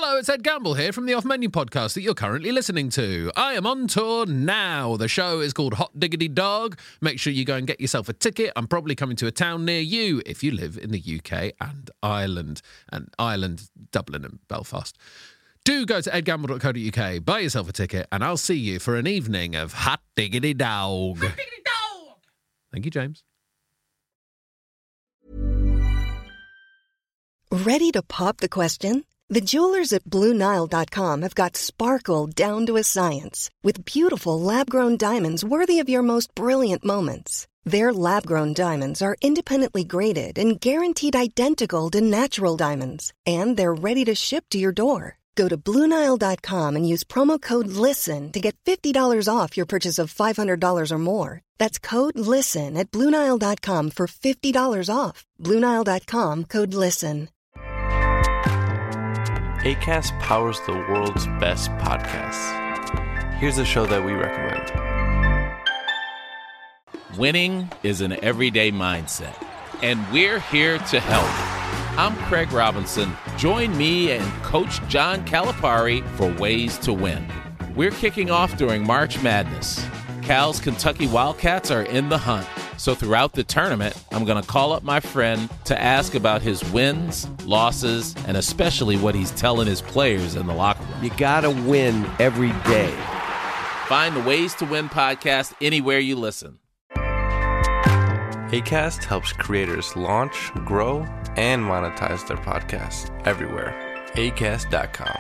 Hello, it's Ed Gamble here from the Off Menu podcast that you're currently listening to. I am on tour now. The show is called Hot Diggity Dog. Make sure you go and get yourself a ticket. I'm probably coming to a town near you if you live in the UK and Ireland, Dublin and Belfast. Do go to edgamble.co.uk, buy yourself a ticket, and I'll see you for an evening of Hot Diggity Dog. Hot Diggity Dog! Thank you, James. Ready to pop the question? The jewelers at BlueNile.com have got sparkle down to a science with beautiful lab-grown diamonds worthy of your most brilliant moments. Their lab-grown diamonds are independently graded and guaranteed identical to natural diamonds, and they're ready to ship to your door. Go to BlueNile.com and use promo code LISTEN to get $50 off your purchase of $500 or more. That's code LISTEN at BlueNile.com for $50 off. BlueNile.com, code LISTEN. Acast powers the world's best podcasts. Here's a show that we recommend. Winning is an everyday mindset, and we're here to help. I'm Craig Robinson. Join me and Coach John Calipari for Ways to Win. We're kicking off during March Madness. Cal's Kentucky Wildcats are in the hunt. So throughout the tournament, I'm going to call up my friend to ask about his wins, losses, and especially what he's telling his players in the locker room. You got to win every day. Find the Ways to Win podcast anywhere you listen. Acast helps creators launch, grow, and monetize their podcasts everywhere. Acast.com.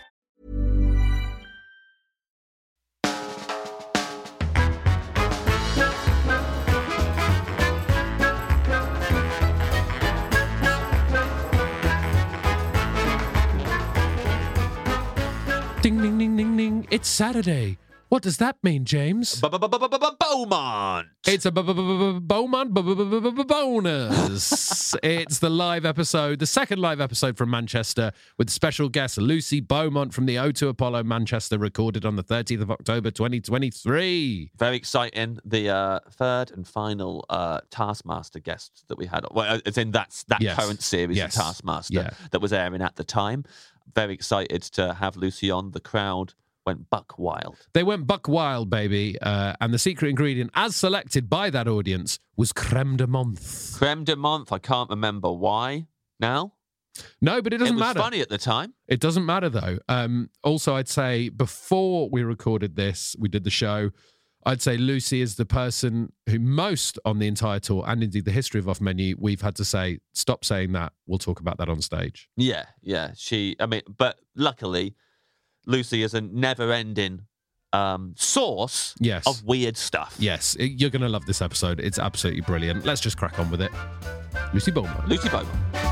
Ding, ding, ding, ding, ding. It's Saturday. What does that mean, James? Beaumont. It's a Beaumont bonus. It's the live episode, the second live episode from Manchester with special guest Lucy Beaumont from the O2 Apollo Manchester, recorded on the 30th of October 2023. Very exciting. The third and final Taskmaster guest that we had. Well, it's in that Yes. current series Yes. of Taskmaster Yeah. that was airing at the time. Very excited to have Lucy on. The crowd went buck wild. They went buck wild, baby, and the secret ingredient, as selected by that audience, was creme de menthe. Creme de menthe. I can't remember why now. No, but it doesn't It was matter. funny at the time. It doesn't matter, though. Also, I'd say before we recorded this, we did the show, I'd say Lucy is the person who most on the entire tour, and indeed the history of Off Menu, we've had to say, stop saying that. We'll talk about that on stage. Yeah. But luckily, Lucy is a never-ending source Yes. of weird stuff. Yes, you're going to love this episode. It's absolutely brilliant. Let's just crack on with it. Lucy Beaumont. Lucy Beaumont.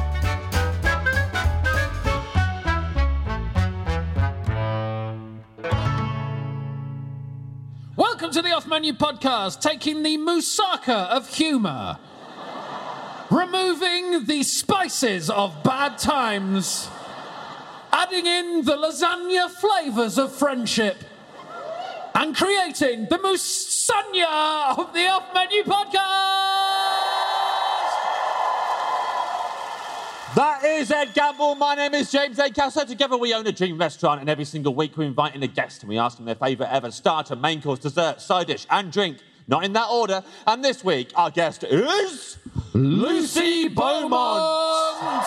Welcome to the Off Menu podcast, taking the moussaka of humour, removing the spices of bad times, adding in the lasagna flavours of friendship, and creating the moussanya of the Off Menu podcast. That is Ed Gamble. My name is James Acaster. Together we own a dream restaurant, and every single week we invite in a guest and we ask them their favourite ever starter, main course, dessert, side dish and drink. Not in that order. And this week our guest is Lucy Beaumont.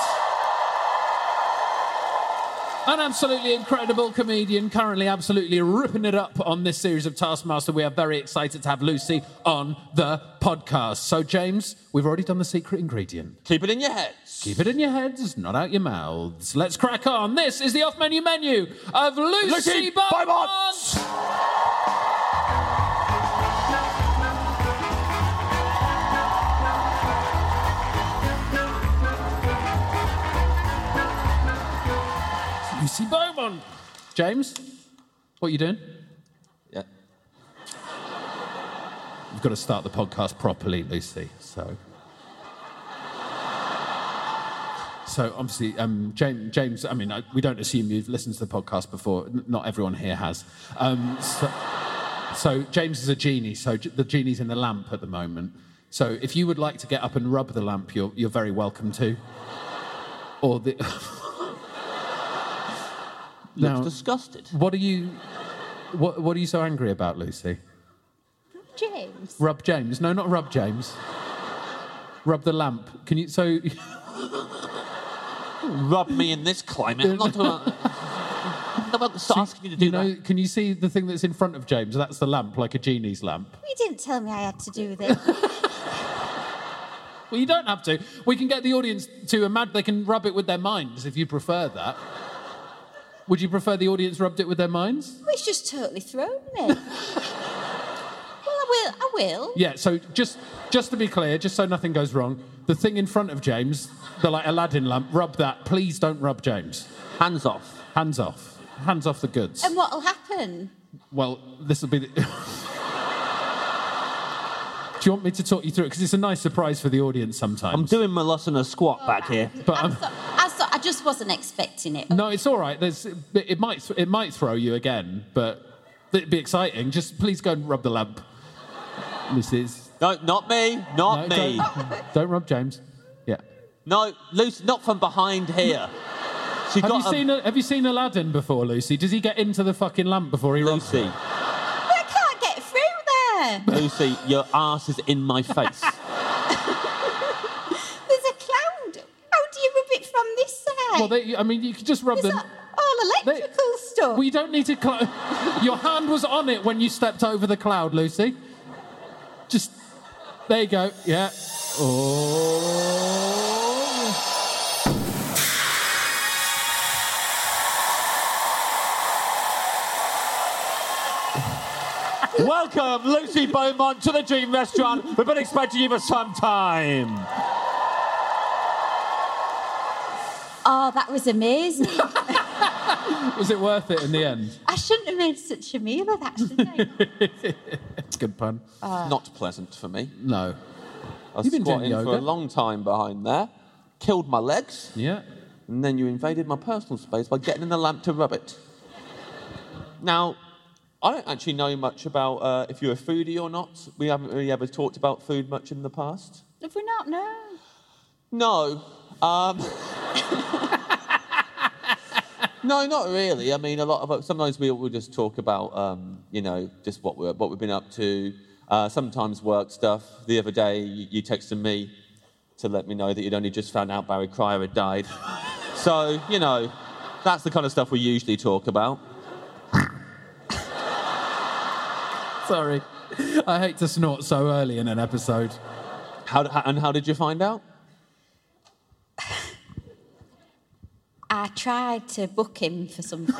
An absolutely incredible comedian, currently absolutely ripping it up on this series of Taskmaster. We are very excited to have Lucy on the podcast. So, James, we've already done the secret ingredient. Keep it in your heads. Keep it in your heads, not out your mouths. Let's crack on. This is the off-menu menu of Lucy Beaumont. Lucy Beaumont. James, what are you doing? Yeah. You've got to start the podcast properly, Lucy. So obviously, James. I mean, we don't assume you've listened to the podcast before. Not everyone here has. So James is a genie. So the genie's in the lamp at the moment. So if you would like to get up and rub the lamp, you're very welcome to. Or the. looks disgusted. What are you so angry about, Lucy? James. Rub James? No, not Rub James. Rub the lamp. Can you? So. Rub me in this climate. I'm not about asking you to do that. Can you see the thing that's in front of James? That's the lamp, like a genie's lamp. You didn't tell me I had to do this. Well, you don't have to. We can get the audience to imagine. They can rub it with their minds if you prefer that. Would you prefer the audience rubbed it with their minds? Well, it's just totally thrown me. Well, I will. Yeah, so just to be clear, just so nothing goes wrong, the thing in front of James, the like Aladdin lamp, rub that. Please don't rub James. Hands off. Hands off. Hands off the goods. And what'll happen? Well, this will be... Do you want me to talk you through it? Because it's a nice surprise for the audience sometimes. I'm doing my Lasagna squat back here. But I just wasn't expecting it. No, it's all right. It might throw you again, but it'd be exciting. Just please go and rub the lamp, Mrs. No, not me. Not me. Don't rub James. Yeah. No, Lucy, not from behind here. Have you seen Aladdin before, Lucy? Does he get into the fucking lamp before he rubs Lucy. it? I can't get through there. Lucy, your arse is in my face. There's a cloud. How do you rub it from this side? Well, you could just rub Is them. that all electrical stuff? Well, you don't need to... Your hand was on it when you stepped over the cloud, Lucy. Just... There you go. Yeah. Oh... Welcome, Lucy Beaumont, to the Dream Restaurant. We've been expecting you for some time. Oh, that was amazing. Was it worth it in the end? I shouldn't have made such a meal of that, should I? Good pun. Not pleasant for me. No. I was You've been doing squatting for a yoga. long time behind there, killed my legs, Yeah. and then you invaded my personal space by getting in the lamp to rub it. Now, I don't actually know much about if you're a foodie or not. We haven't really ever talked about food much in the past. Have we not? No. No. No, not really. I mean, sometimes we'll just talk about, just what we've been up to. Sometimes work stuff. The other day, you texted me to let me know that you'd only just found out Barry Cryer had died. So, that's the kind of stuff we usually talk about. Sorry. I hate to snort so early in an episode. How did you find out? I tried to book him for something.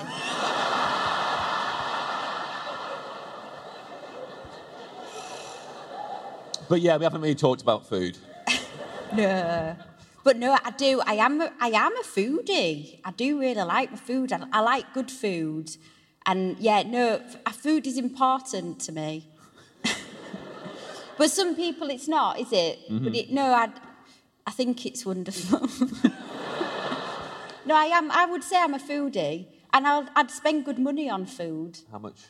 But yeah, we haven't really talked about food. No. But no, I do. I am a foodie. I do really like my food. I like good food. And yeah, no, food is important to me. But some people it's not, is it? Mm-hmm. But I think it's wonderful. No, I would say I'm a foodie. And I'd spend good money on food. How much?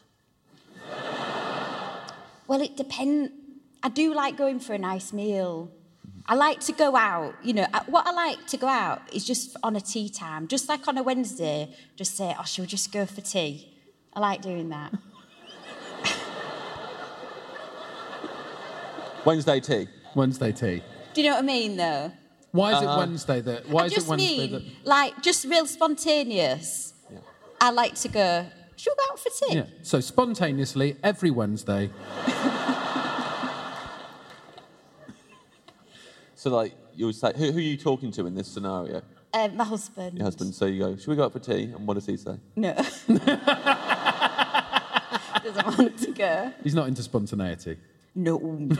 Well, it depends. I do like going for a nice meal. I like to go out. What I like to go out is just on a tea time. Just like on a Wednesday, just say, shall we just go for tea? I like doing that. Wednesday tea. Wednesday tea. Do you know what I mean, though? Why is it Wednesday Just real spontaneous. Yeah. I like to go, shall we go out for tea? Yeah. So spontaneously, every Wednesday. So, you would say, who are you talking to in this scenario? My husband. Your husband. So you go, should we go out for tea? And what does he say? No. Doesn't want to go. He's not into spontaneity. No.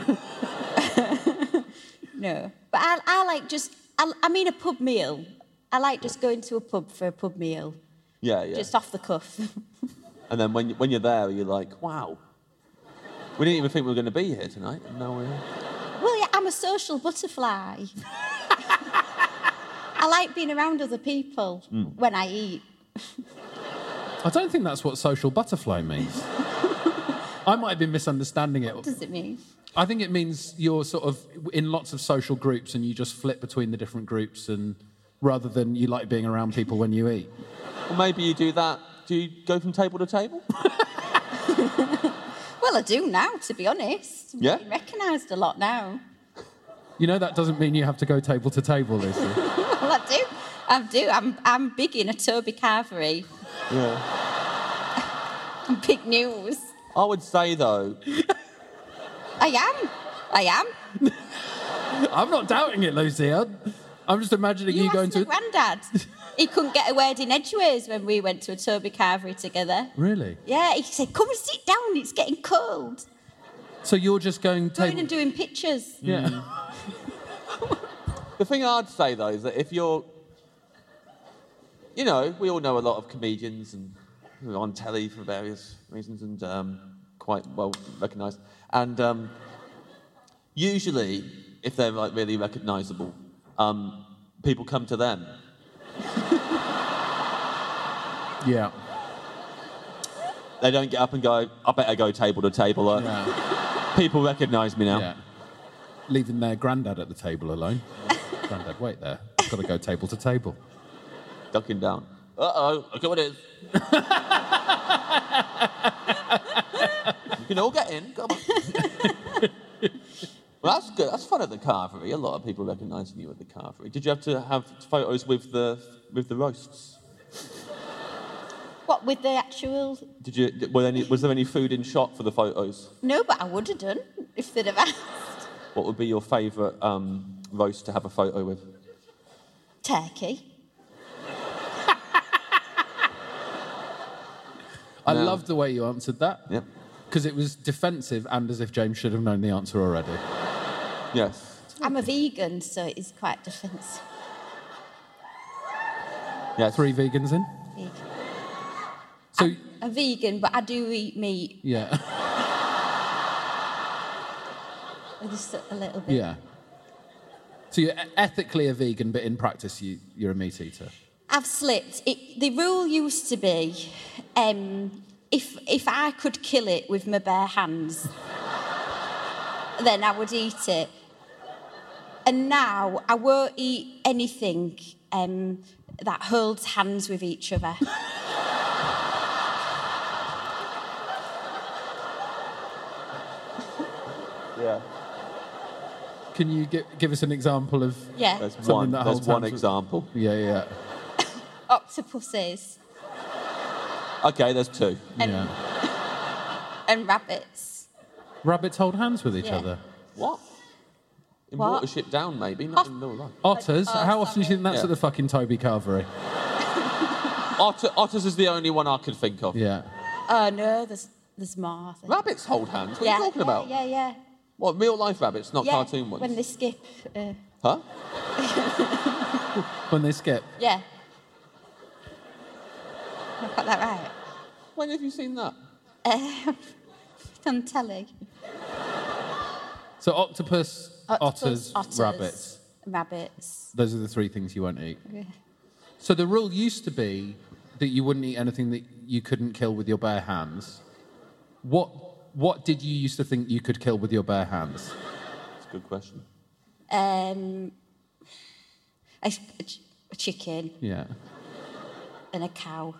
No. But I like a pub meal. I like just going to a pub for a pub meal. Yeah. Just off the cuff. And then when you're there, you're like, wow. We didn't even think we were going to be here tonight. And now we're here. Well, yeah, I'm a social butterfly. I like being around other people when I eat. I don't think that's what social butterfly means. I might have been misunderstanding it. What does it mean? I think it means you're sort of in lots of social groups and you just flip between the different groups, and rather than you like being around people when you eat. Well, maybe you do that Do you go from table to table? Well, I do now, to be honest. I'm Yeah? getting recognised a lot now. You know that doesn't mean you have to go table to table, Lucy. Well, I do. I'm big in a Toby Carvery. Yeah. I'm big news. I would say, though... I am. I'm not doubting it, Lucy. I'm just imagining you going asked to... my granddad. He couldn't get a word in edgeways when we went to a Toby Carvery together. Really? Yeah, he said, come and sit down, it's getting cold. So you're just going table... Going and doing pictures. Yeah. The thing I'd say, though, is that if you're... You know, we all know a lot of comedians and who are on telly for various reasons and quite well recognised. And usually, if they're like really recognisable, people come to them. Yeah. They don't get up and go, I better go table to table. Yeah. People recognise me now. Yeah. Leaving their granddad at the table alone. Granddad, wait there. I've got to go table to table. Ducking down. Uh-oh, look at what it is. You can all get in, come on. Well, that's good. That's fun at the Carvery. A lot of people recognising you at the Carvery. Did you have to have photos with the roasts? What, with the actual... Was there any food in shot for the photos? No, but I would have done if they'd have asked. What would be your favourite roast to have a photo with? Turkey. I loved the way you answered that. Yep. Because it was defensive and as if James should have known the answer already. Yes. I'm a vegan, so it is quite defensive. Yes. 3 vegans in? Vegan. So... I'm a vegan, but I do eat meat. Yeah. Just a little bit. Yeah. So you're ethically a vegan, but in practice you're a meat eater. I've slipped. The rule used to be, if I could kill it with my bare hands, then I would eat it. And now I won't eat anything that holds hands with each other. Yeah. Can you give us an example of Yeah. There's something one. that There's holds one hands with- example. Yeah. Octopuses Okay, there's 2. Yeah. and rabbits. Rabbits hold hands with each Yeah. other. What? In What? Watership Down, maybe, not in real life. Otters? How often do you think that's Yeah. at the fucking Toby Carvery? Otters is the only one I could think of. Yeah. Oh no, there's more. I think. Rabbits hold hands. What are you talking about? Yeah. What, real life rabbits, not Yeah, cartoon ones? when they skip. Huh? When they skip. Yeah. I got that right. When have you seen that? On telly. So octopus, otters, otters, rabbits. Rabbits. Those are the 3 things you won't eat. Yeah. So the rule used to be that you wouldn't eat anything that you couldn't kill with your bare hands. What did you used to think you could kill with your bare hands? That's a good question. A chicken Yeah. and a cow.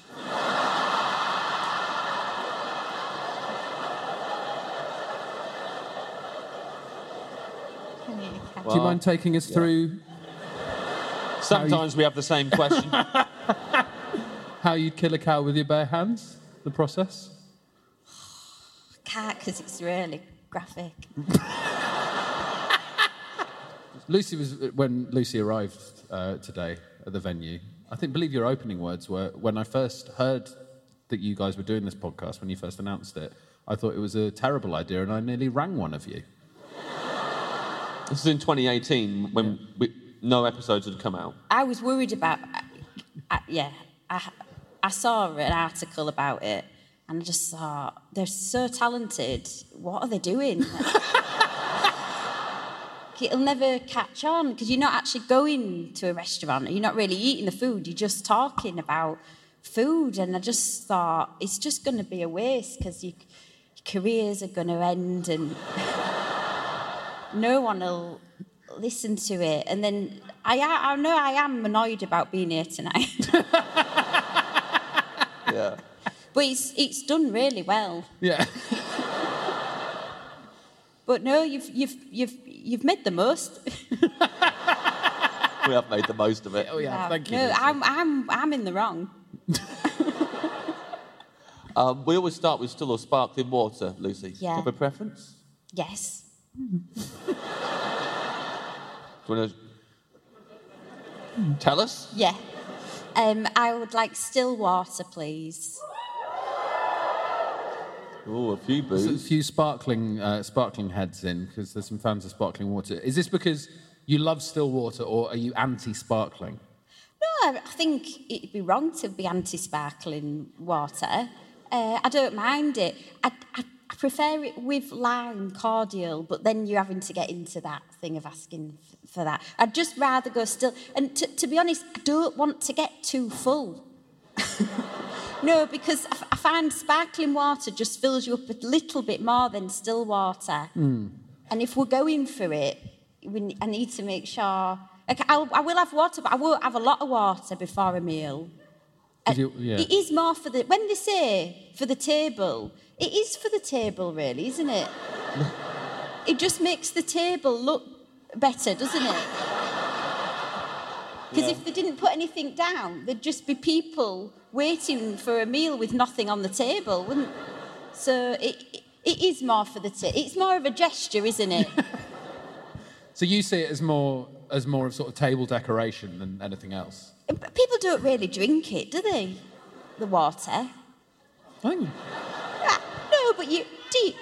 Do you mind taking us through Sometimes we have the same question. how you'd kill a cow with your bare hands? The process? Can't, because it's really graphic. When Lucy arrived today at the venue, I believe your opening words were, when I first heard that you guys were doing this podcast, when you first announced it, I thought it was a terrible idea and I nearly rang one of you. This is in 2018 when no episodes had come out. I was worried about... I saw an article about it and I just thought, they're so talented. What are they doing? It'll never catch on because you're not actually going to a restaurant. You're not really eating the food. You're just talking about food. And I just thought, it's just going to be a waste because your careers are going to end and no one will listen to it. And then I know I am annoyed about being here tonight. Yeah. But it's done really well. Yeah. But no, you've made the most. We have made the most of it. Oh yeah, thank you. No, Lucy. I'm in the wrong. We always start with still or sparkling water, Lucy. Do you Yeah. have a preference? Yes. Do you want to tell us? Yeah. I would like still water, please. Oh, a few There's a booze. few sparkling heads in because there's some fans of sparkling water. Is this because you love still water or are you anti-sparkling? No, I think it'd be wrong to be anti-sparkling water. I don't mind it. I prefer it with lime cordial, but then you're having to get into that thing of asking for that. I'd just rather go still. And to be honest, I don't want to get too full. No, because I find sparkling water just fills you up a little bit more than still water. And if we're going for it, I need to make sure... Okay, I will have water, but I won't have a lot of water before a meal. Yeah. It is more for the... When they say for the table, it is for the table, really, isn't it? It just makes the table look better, doesn't it? Because if they didn't put anything down, there'd just be people waiting for a meal with nothing on the table, wouldn't? So it is more for the table. It's more of a gesture, isn't it? So you see it as more of sort of table decoration than anything else? But people don't really drink it, do they? The water. I think. No, but you do.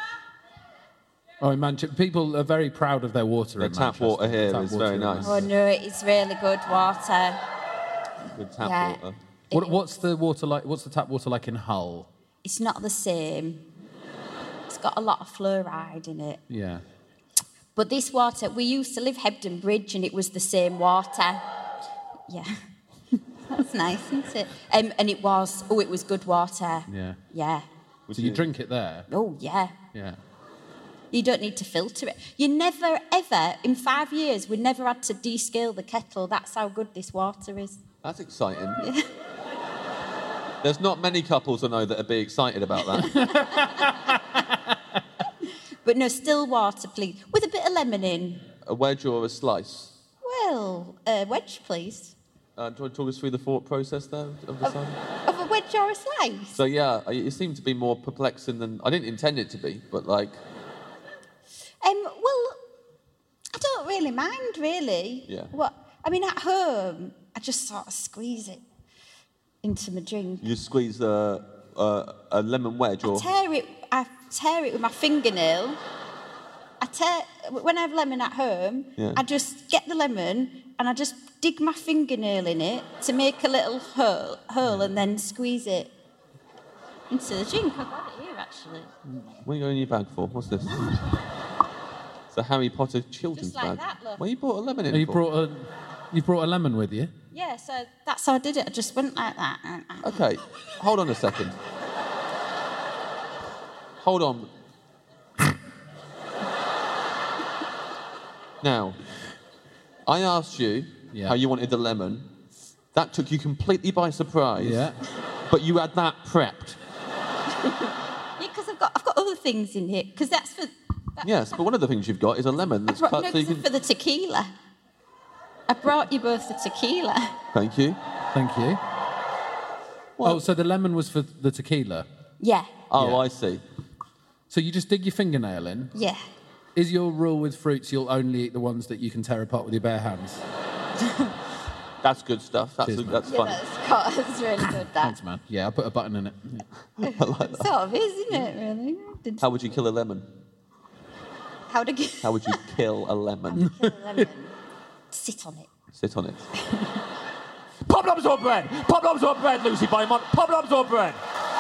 Oh, in Manchester, people are very proud of their water. The in tap Manchester. water here Tap is water very in nice. Oh no, it's really good water. Good tap Yeah. water. What's the water like? What's the tap water like in Hull? It's not the same. It's got a lot of fluoride in it. Yeah. But this water, we used to live Hebden Bridge and it was the same water. Yeah. That's nice, isn't it? And it was good water. Yeah. Yeah. So you drink it there? Oh, yeah. Yeah. You don't need to filter it. You never, ever, in 5 years, we never had to descale the kettle. That's how good this water is. That's exciting. There's not many couples I know that would be excited about that. But no, still water, please. With a bit of lemon in. A wedge or a slice? Well, a wedge, please. Do you want to talk us through the thought process there of deciding? Of a wedge or a slice? So, yeah, it seemed to be more perplexing than... I didn't intend it to be, but, like... Well, I don't really mind, really. Yeah. What? I mean, at home, I just sort of squeeze it into my drink. You squeeze a lemon wedge or... I tear it with my fingernail. When I have lemon at home, Yeah. I just get the lemon and I just dig my fingernail in it to make a little hole and then squeeze it into the drink. I've got it here, actually. What are you going in your bag for? What's this? It's a Harry Potter children's Just like bag. that, look. Well, you brought a lemon in You for? brought a lemon with you? Yeah, so that's how I did it. I just went like that. Okay, hold on a second. Hold on. Now, I asked you Yeah. how you wanted the lemon. That took you completely by surprise. Yeah. But you had that prepped. Yeah, because I've got other things in here. Because that's for... Yes, but one of the things you've got is a lemon that's cut so you can... for the tequila. I brought you both the tequila. Thank you. Thank you. Oh, so the lemon was for the tequila? Yeah, Oh, Yeah. I see. So you just dig your fingernail in? yeah. Is your rule with fruits you'll only eat the ones that you can tear apart with your bare hands? That's good stuff. That's, Cheers, man. that's Yeah, fun. that's really good, that. Thanks, man. Yeah, I'll put a button in it. Yeah. Sort of is, isn't it, really? How would you kill a lemon? How to How would you kill a lemon? kill a lemon? Sit on it. Sit on it. Poplums or bread? Poplums or bread, Lucy Beaumont? Poplums or bread?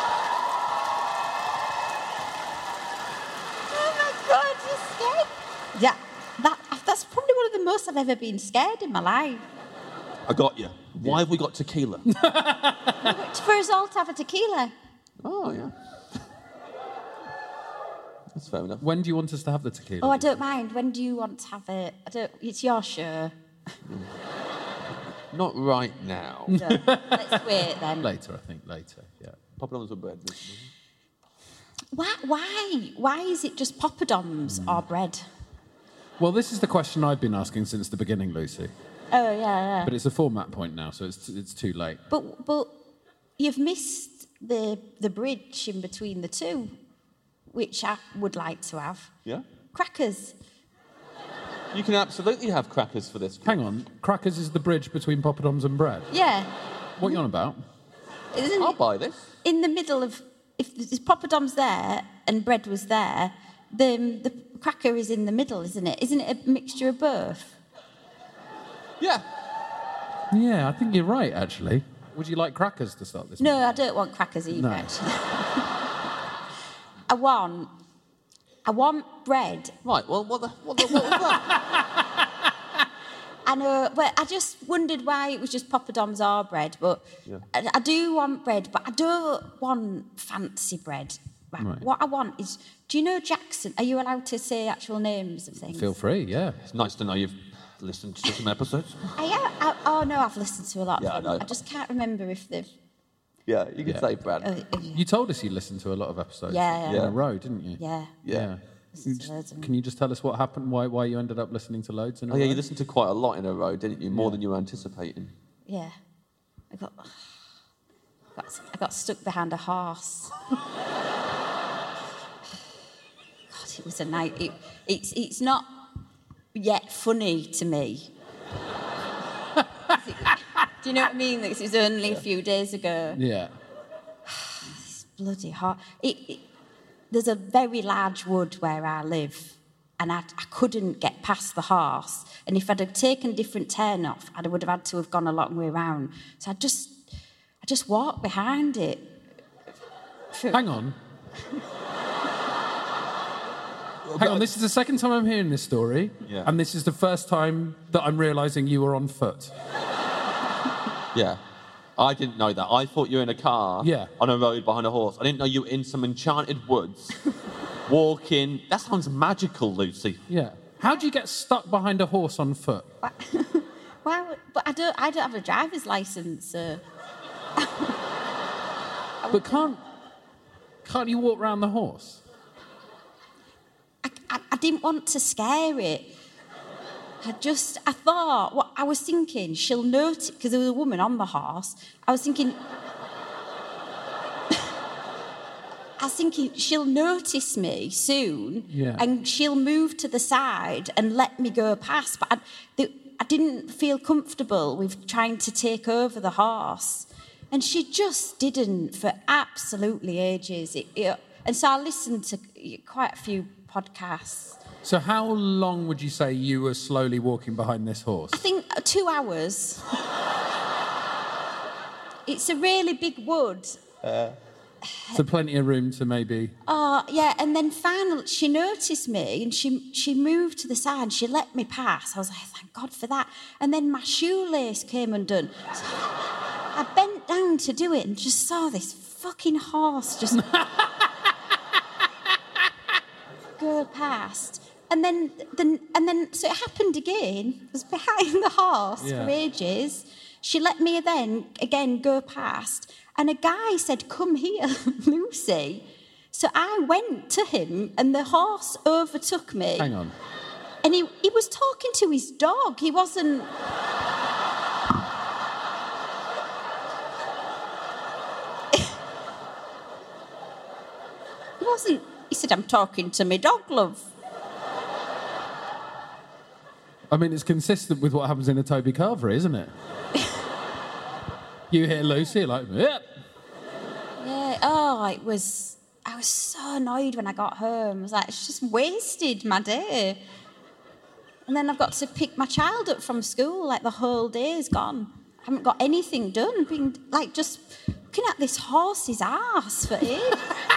Oh my God, you're scared? Yeah, that's probably one of the most I've ever been scared in my life. I got you. Why have we got tequila? For us all to have a tequila. Oh, yeah. That's fair enough. When do you want us to have the tequila? Oh, I don't mind. When do you want to have it? It's your show. Not right now. No, let's wait then. Later, I think. Later, yeah. Poppadoms with bread. Why is it just poppadoms or bread? Well, this is the question I've been asking since the beginning, Lucy. Oh, yeah. But it's a format point now, so it's too late. But you've missed the bridge in between the two, which I would like to have. Yeah? Crackers. You can absolutely have crackers for this. Hang on, crackers is the bridge between poppadoms and bread? Yeah. What are you on about? Isn't I'll it buy this. in the middle of... If there's poppadoms there and bread was there, the cracker is in the middle, isn't it? Isn't it a mixture of both? Yeah. Yeah, I think you're right, actually. Would you like crackers to start this? No, I don't want crackers either, No. actually. I want bread. Right, well, what was that? I know, but I just wondered why it was just poppadoms or bread, but Yeah. I do want bread, but I don't want fancy bread. Right. What I want is, do you know Jackson? Are you allowed to say actual names of things? Feel free, yeah. It's nice to know you've listened to some episodes. Oh no, I've listened to a lot Yeah, I of them. know. I just can't remember if they've... Yeah, you can Yeah. say Brad. You told us you listened to a lot of episodes Yeah. in a row, didn't you? Yeah. Yeah. Can you just tell us what happened, why you ended up listening to loads in a Oh, row? yeah, you listened to quite a lot in a row, didn't you? More than you were anticipating. Yeah. I got stuck behind a horse. God, it was a night. It's not yet funny to me. Do you know what I mean? Because it was only a few days ago. Yeah. It's bloody hot. There's a very large wood where I live, and I couldn't get past the horse. And if I'd have taken a different turn off, I would have had to have gone a long way round. So I just walked behind it. Hang on. Hang on, this is the second time I'm hearing this story, Yeah. and this is the first time that I'm realising you were on foot. Yeah. I didn't know that. I thought you were in a car Yeah. on a road behind a horse. I didn't know you were in some enchanted woods, walking. That sounds magical, Lucy. Yeah. How do you get stuck behind a horse on foot? Well, but I don't have a driver's license. So. But can't you walk round the horse? I didn't want to scare it. I thought, what I was thinking, she'll notice, because there was a woman on the horse. I was thinking, she'll notice me soon, Yeah. and she'll move to the side and let me go past. But I didn't feel comfortable with trying to take over the horse. And she just didn't for absolutely ages. And so I listened to quite a few podcasts. So how long would you say you were slowly walking behind this horse? I think 2 hours. It's a really big wood. So plenty of room to maybe... Yeah, and then finally she noticed me and she moved to the side and she let me pass. I was like, thank God for that. And then my shoelace came undone. So I bent down to do it and just saw this fucking horse just go past. And then, so it happened again. I was behind the horse Yeah. for ages. She let me then again go past, and a guy said, "Come here, Lucy." So I went to him, and the horse overtook me. Hang on. And he was talking to his dog. He wasn't. He wasn't. He said, "I'm talking to my dog, love." I mean, it's consistent with what happens in a Toby Carver, isn't it? You hear Lucy, you're like, yep. Yeah. Oh, I was so annoyed when I got home. I was like, it's just wasted my day. And then I've got to pick my child up from school. Like the whole day is gone. I haven't got anything done. I've been like just looking at this horse's arse for ages.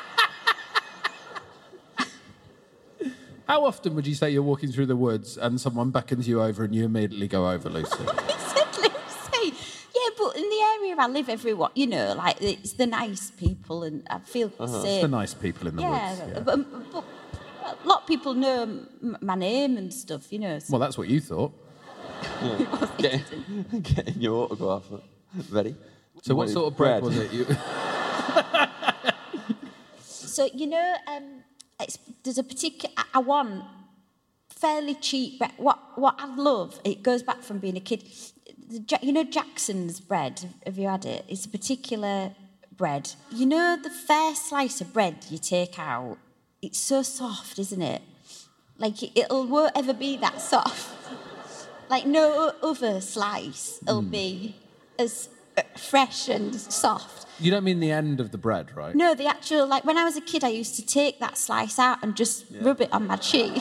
How often would you say you're walking through the woods and someone beckons you over and you immediately go over, Lucy? I said, Lucy. Yeah, but in the area I live, everyone, you know, like it's the nice people, and I feel safe. It's the nice people in the woods. Yeah. But a lot of people know my name and stuff, you know. So. Well, that's what you thought. Getting your autograph. Ready? So what sort of bread was it? So, there's a particular... I want fairly cheap bread. What I love, it goes back from being a kid. Jackson's bread, have you had it? It's a particular bread. The first slice of bread you take out, it's so soft, isn't it? Like, won't ever be that soft. Like, no other slice will be as fresh and soft. You don't mean the end of the bread, right? No, the actual, like, when I was a kid, I used to take that slice out and just rub it on my cheek.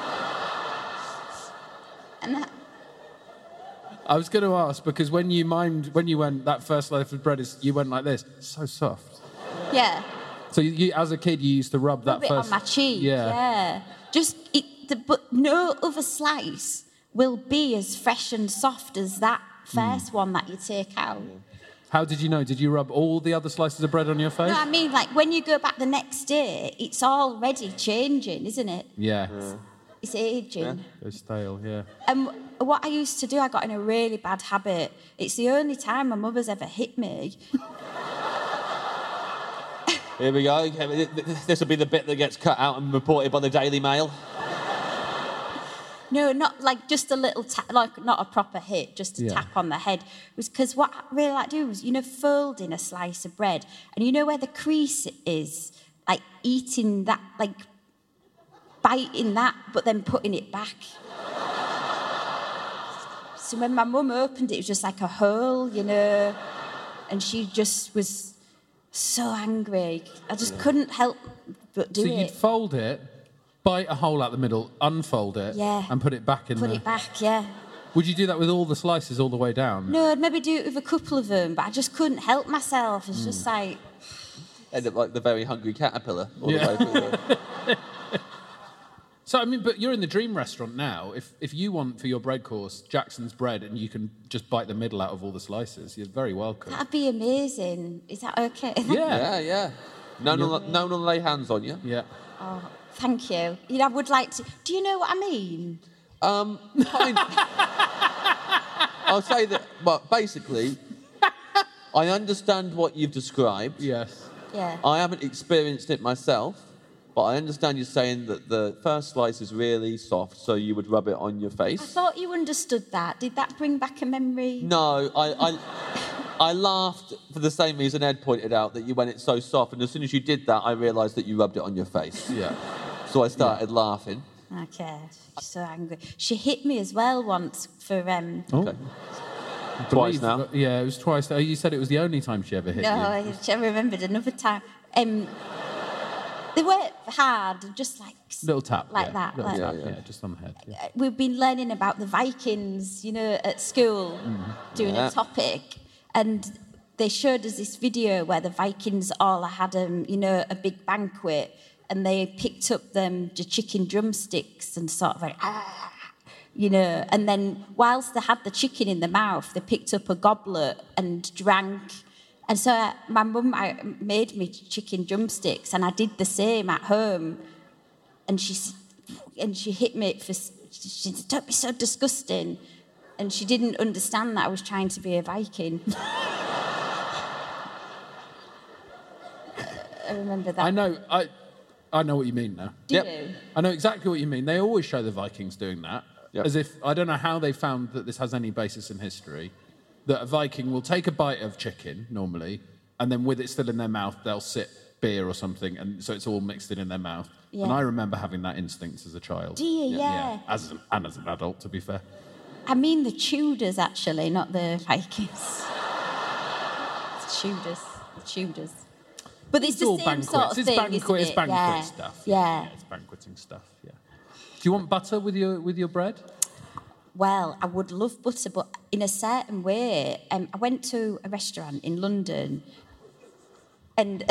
And I was going to ask, because when you went, that first loaf of bread, you went like this, so soft. Yeah. So you, as a kid, you used to rub that it first... on my cheek, yeah. But no other slice will be as fresh and soft as that first one that you take out. How did you know? Did you rub all the other slices of bread on your face? No, I mean, like, when you go back the next day, it's already changing, isn't it? Yeah. It's aging. It's stale, yeah. And what I used to do, I got in a really bad habit. It's the only time my mother's ever hit me. Here we go. This will be the bit that gets cut out and reported by the Daily Mail. No, not like just a little tap, like not a proper hit, just a tap on the head. It was because what I really like to do was, folding a slice of bread, and where the crease is, like eating that, like biting that, but then putting it back. So when my mum opened it, it was just like a hole, and she just was so angry. I just couldn't help but do it. So you'd fold it, bite a hole out the middle, unfold it, and put it back in there. Put it back, yeah. Would you do that with all the slices all the way down? No, I'd maybe do it with a couple of them, but I just couldn't help myself. It's just like... End up like the very hungry caterpillar all the way through. So, I mean, but you're in the dream restaurant now. If you want for your bread course Jackson's bread and you can just bite the middle out of all the slices, you're very welcome. That'd be amazing. Is that okay? Yeah. No one will lay hands on you. Yeah. Oh, thank you. I would like to... Do you know what I mean? Kind I'll say that, but basically, I understand what you've described. Yes. Yeah. I haven't experienced it myself, but I understand you're saying that the first slice is really soft, so you would rub it on your face. I thought you understood that. Did that bring back a memory? No, I laughed for the same reason Ed pointed out, that when it's so soft, and as soon as you did that, I realised that you rubbed it on your face. Yeah. So I started laughing. Okay, she's so angry. She hit me as well once for... Okay. Twice now? Yeah, it was twice. You said it was the only time she ever hit you. No, I remembered another time. They weren't hard, just like... Little tap. Like that. Little like, tap, yeah, just on the head. Yeah. We've been learning about the Vikings, at school, doing a topic, and they showed us this video where the Vikings all had, a big banquet, and they picked up the chicken drumsticks and sort of like, and then whilst they had the chicken in the mouth, they picked up a goblet and drank. And so my mum made me chicken drumsticks, and I did the same at home. And she hit me she said, "Don't be so disgusting." And she didn't understand that I was trying to be a Viking. I remember that. I know what you mean now. Do you? I know exactly what you mean. They always show the Vikings doing that, as if, I don't know how they found that this has any basis in history, that a Viking will take a bite of chicken, normally, and then with it still in their mouth, they'll sip beer or something, and so it's all mixed in their mouth. Yeah. And I remember having that instinct as a child. Do you? Yeah. As an adult, to be fair. I mean the Tudors, actually, not the Vikings. It's the Tudors. But it's the all same banquets. sort of It's thing, banquet isn't it? stuff. Yeah. It's banqueting stuff, yeah. Do you want butter with your bread? Well, I would love butter, but in a certain way. I went to a restaurant in London, and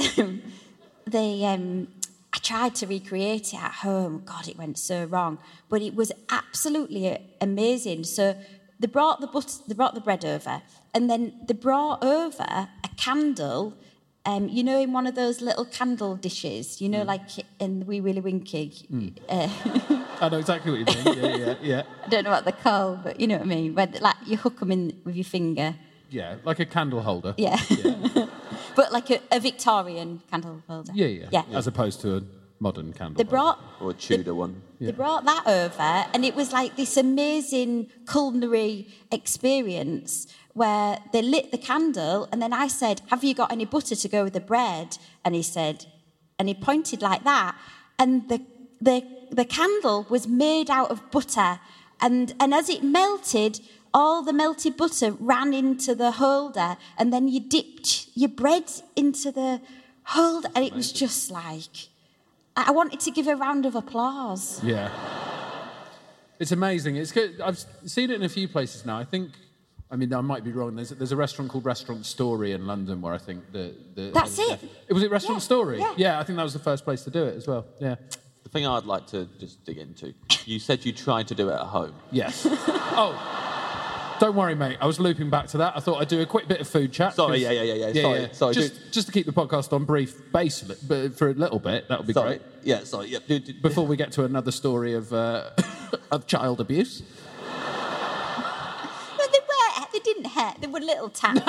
I tried to recreate it at home. God, it went so wrong. But it was absolutely amazing. So they brought the bread over, and then they brought over a candle you know, in one of those little candle dishes, you know, like in Wee Willie Winky. I know exactly what you mean. Yeah. I don't know what they're called, but you know what I mean. Where like you hook them in with your finger. Yeah, like a candle holder. Yeah. But like a Victorian candle holder. Yeah. As opposed to a modern candle They brought... Or a Tudor one. They brought that over, and it was like this amazing culinary experience where they lit the candle, and then I said, "Have you got any butter to go with the bread?" And he said, and he pointed like that, and the candle was made out of butter, and as it melted, all the melted butter ran into the holder, and then you dipped your bread into the holder, and it was just like... I wanted to give a round of applause. Yeah. It's amazing. It's good. I've seen it in a few places now. I mean, I might be wrong. There's a restaurant called Restaurant Story in London where I think That's it. Was it Restaurant Story? Yeah. I think that was the first place to do it as well. Yeah. The thing I'd like to just dig into, you said you tried to do it at home. Yes. Don't worry, mate. I was looping back to that. I thought I'd do a quick bit of food chat. Sorry, yeah. Sorry. Just to keep the podcast on brief base but for a little bit, that would be great. Yeah, sorry. Yeah. Before we get to another story of of child abuse. No, they didn't hurt. They were little taps.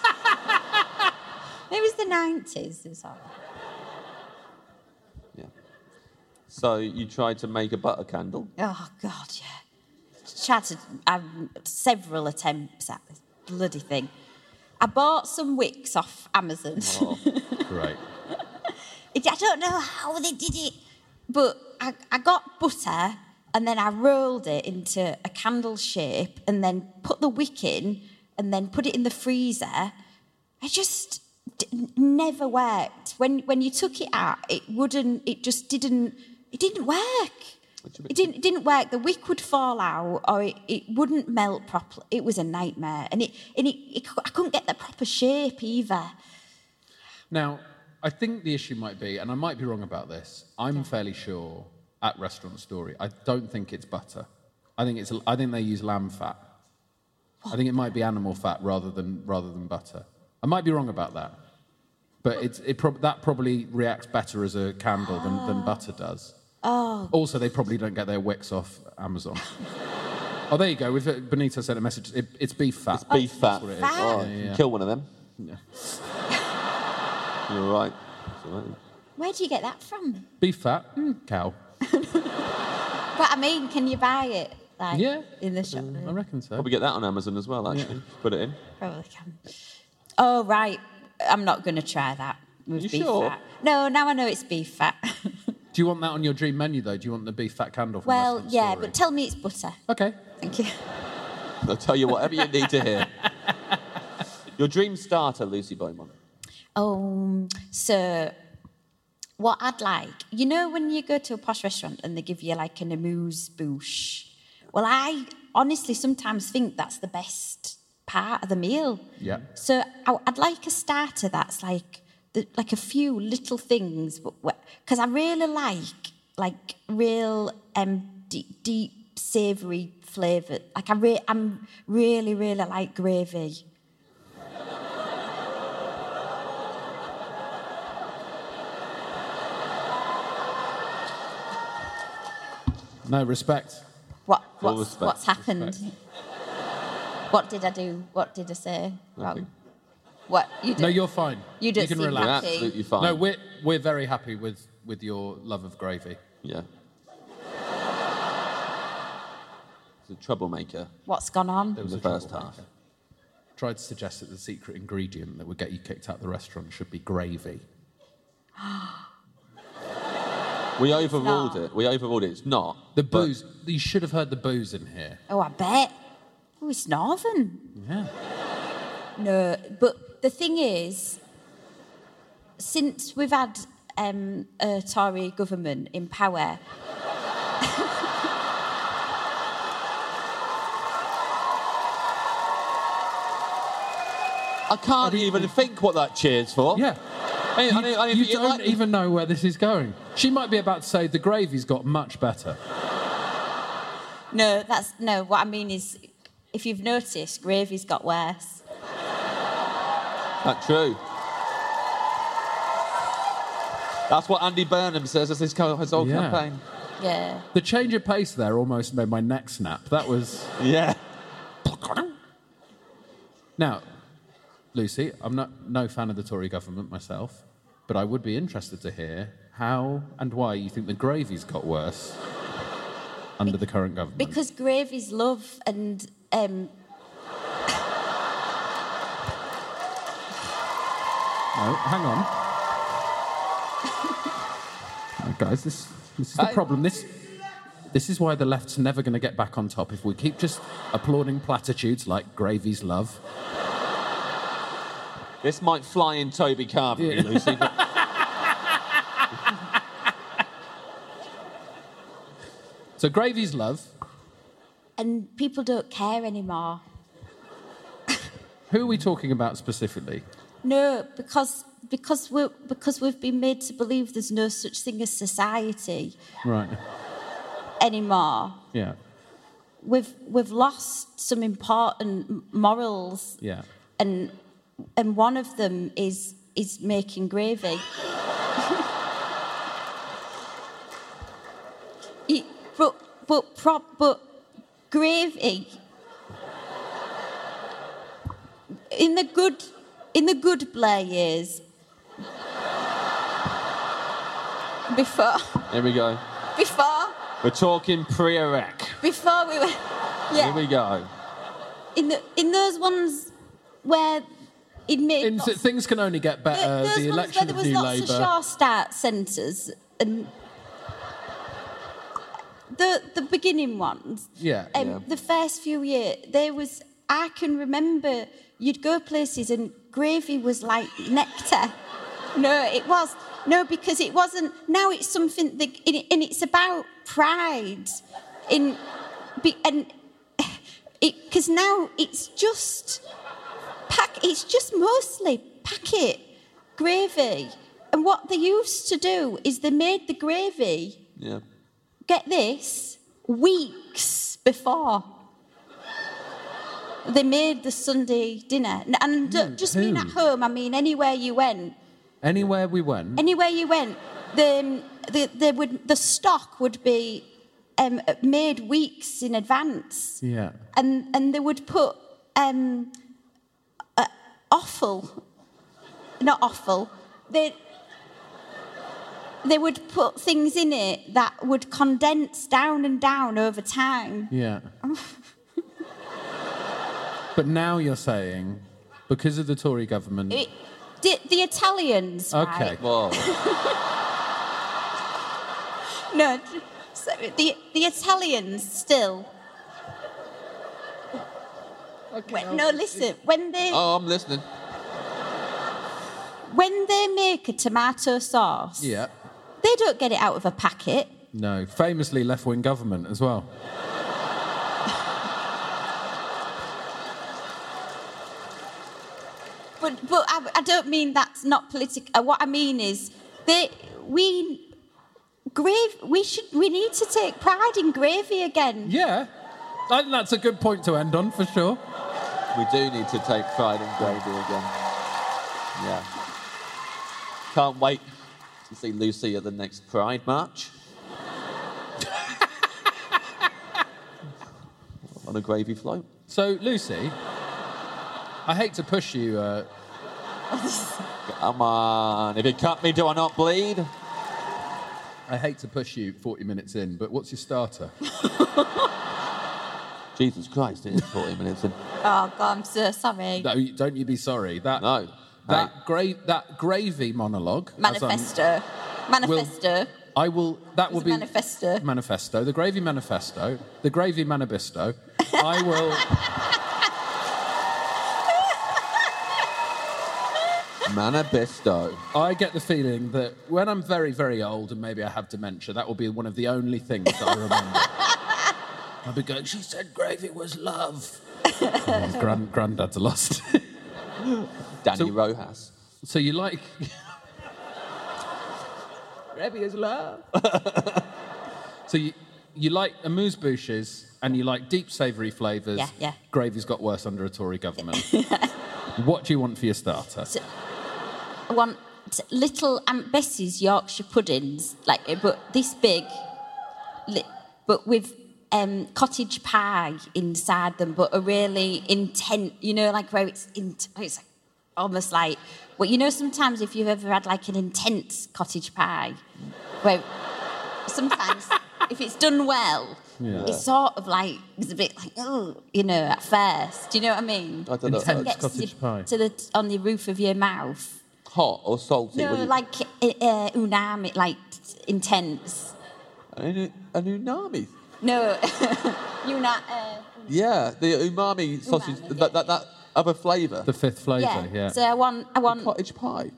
It was the 90s. It was all right. Yeah. So you tried to make a butter candle? Oh, God, yeah. Tried to have several attempts at this bloody thing. I bought some wicks off Amazon. Oh, great. I don't know how they did it, but I got butter and then I rolled it into a candle shape and then put the wick in and then put it in the freezer. It just never worked. When you took it out, it didn't work. It didn't work. The wick would fall out, or it wouldn't melt properly. It was a nightmare, and I couldn't get the proper shape either. Now, I think the issue might be, and I might be wrong about this. I'm fairly sure at Restaurant Story, I don't think it's butter. I think they use lamb fat. What? I think it might be animal fat rather than butter. I might be wrong about that, but that probably reacts better as a candle than butter does. Oh. Also, they probably don't get their wicks off Amazon. Oh, there you go. Benita sent a message. It's beef fat. It's beef fat. That's what it is. Oh, Yeah. Kill one of them. Yeah. You're right. All right. Where do you get that from? Beef fat, cow. But I mean, can you buy it in the shop? I reckon so. Probably get that on Amazon as well, actually. Put it in. Probably can. Oh, right. I'm not going to try that with You beef sure? fat. No, now I know it's beef fat. Do you want that on your dream menu, though? Do you want the beef fat candle from Well, Restaurant yeah, Story? but tell me it's butter. Okay. Thank you. I'll tell you whatever you need to hear. Your dream starter, Lucy Beaumont. So what I'd like, you know when you go to a posh restaurant and they give you like an amuse-bouche? Well, I honestly sometimes think that's the best part of the meal. Yeah. So I'd like a starter that's like a few little things, because I really like real deep savoury flavour. Like I'm really like gravy. No, respect. What's happened? What did I do? What did I say wrong? What you do? No, you're fine. You don't can seem relax. You're happy. absolutely fine. No, we're very happy with your love of gravy. Yeah. It's a troublemaker What's gone on? in the first half. Tried to suggest that the secret ingredient that would get you kicked out of the restaurant should be gravy. We overruled it. It's not. The booze. You should have heard the booze in here. Oh, I bet. Oh, it's Northern. Yeah. No, but the thing is, since we've had a Tory government in power, I can't even think what that cheers for. Yeah. You don't even know where this is going. She might be about to say the gravy's got much better. No. What I mean is, if you've noticed, gravy's got worse. That's true. That's what Andy Burnham says as his whole Yeah. campaign. Yeah. The change of pace there almost made my neck snap. That was... Yeah. Now, Lucy, I'm no fan of the Tory government myself, but I would be interested to hear how and why you think the gravy's got worse under the current government. Because gravy's love and... No, hang on. Oh, guys, this is the problem. This is why the left's never going to get back on top if we keep just applauding platitudes like gravy's love. This might fly in Toby Carvery, Lucy. But... So gravy's love. And people don't care anymore. Who are we talking about specifically? No, because we've been made to believe there's no such thing as society Right. anymore. Yeah. We've lost some important morals, Yeah. and one of them is making gravy. But gravy in the good Blair years. Before Here we go. We're talking pre-erect. before we were, Here we go. in those ones where it made Things can only get better. those The ones election where there of was New lots of Labour. sure start centres and the beginning ones. Yeah. The first few years, I can remember you'd go places and gravy was like nectar. No, because it wasn't. Now it's something that, and it's about pride, because now it's just mostly packet gravy, and what they used to do is they made the gravy. Yeah. Get this, weeks before they made the Sunday dinner. And don't just mean at home, I mean anywhere you went. Anywhere we went. The stock would be made weeks in advance. Yeah. And they would put they would put things in it that would condense down and down over time. Yeah. But now you're saying, because of the Tory government... The Italians, Okay. right? Whoa. No, so the Italians still... Listen, when they... Oh, I'm listening. When they make a tomato sauce... Yeah. They don't get it out of a packet. No. Famously left-wing government as well. But I don't mean that's not political. What I mean is we need to take pride in gravy again. Yeah. I think that's a good point to end on, for sure. We do need to take pride in gravy again. Yeah. Can't wait to see Lucy at the next Pride March. On a gravy float. So, Lucy, I hate to push you... Come on. If you cut me, do I not bleed? I hate to push you 40 minutes in, but what's your starter? Jesus Christ, it is 40 minutes in. Oh, God, I'm so sorry. No, don't you be sorry. No. That gravy monologue... Manifesto. I will... That will be... Manifesto. Manifesto. The gravy manifesto. The gravy manifesto. I will... Manifesto. I get the feeling that when I'm very, very old and maybe I have dementia, that will be one of the only things that I remember. I'll be going, she said gravy was love. Granddad's lost. Danny Rojas. So you like... Gravy is love. So you like amuse-bouches and you like deep savoury flavours. Yeah. Gravy's got worse under a Tory government. What do you want for your starter? So, I want little Aunt Bessie's Yorkshire puddings, like, but this big, but with cottage pie inside them, but a really intense, you know, like where it's like almost like, well, you know, sometimes if you've ever had like an intense cottage pie, where sometimes if it's done well, it's sort of like, it's a bit like, oh, you know, at first. Do you know what I mean? I don't know. Intense cottage pie. On the roof of your mouth. Hot or salty? No, like unami, like intense. An umami? No, Yeah, the umami sausage, Umami, that other flavour. The fifth flavour, yeah. So I want Cottage pie.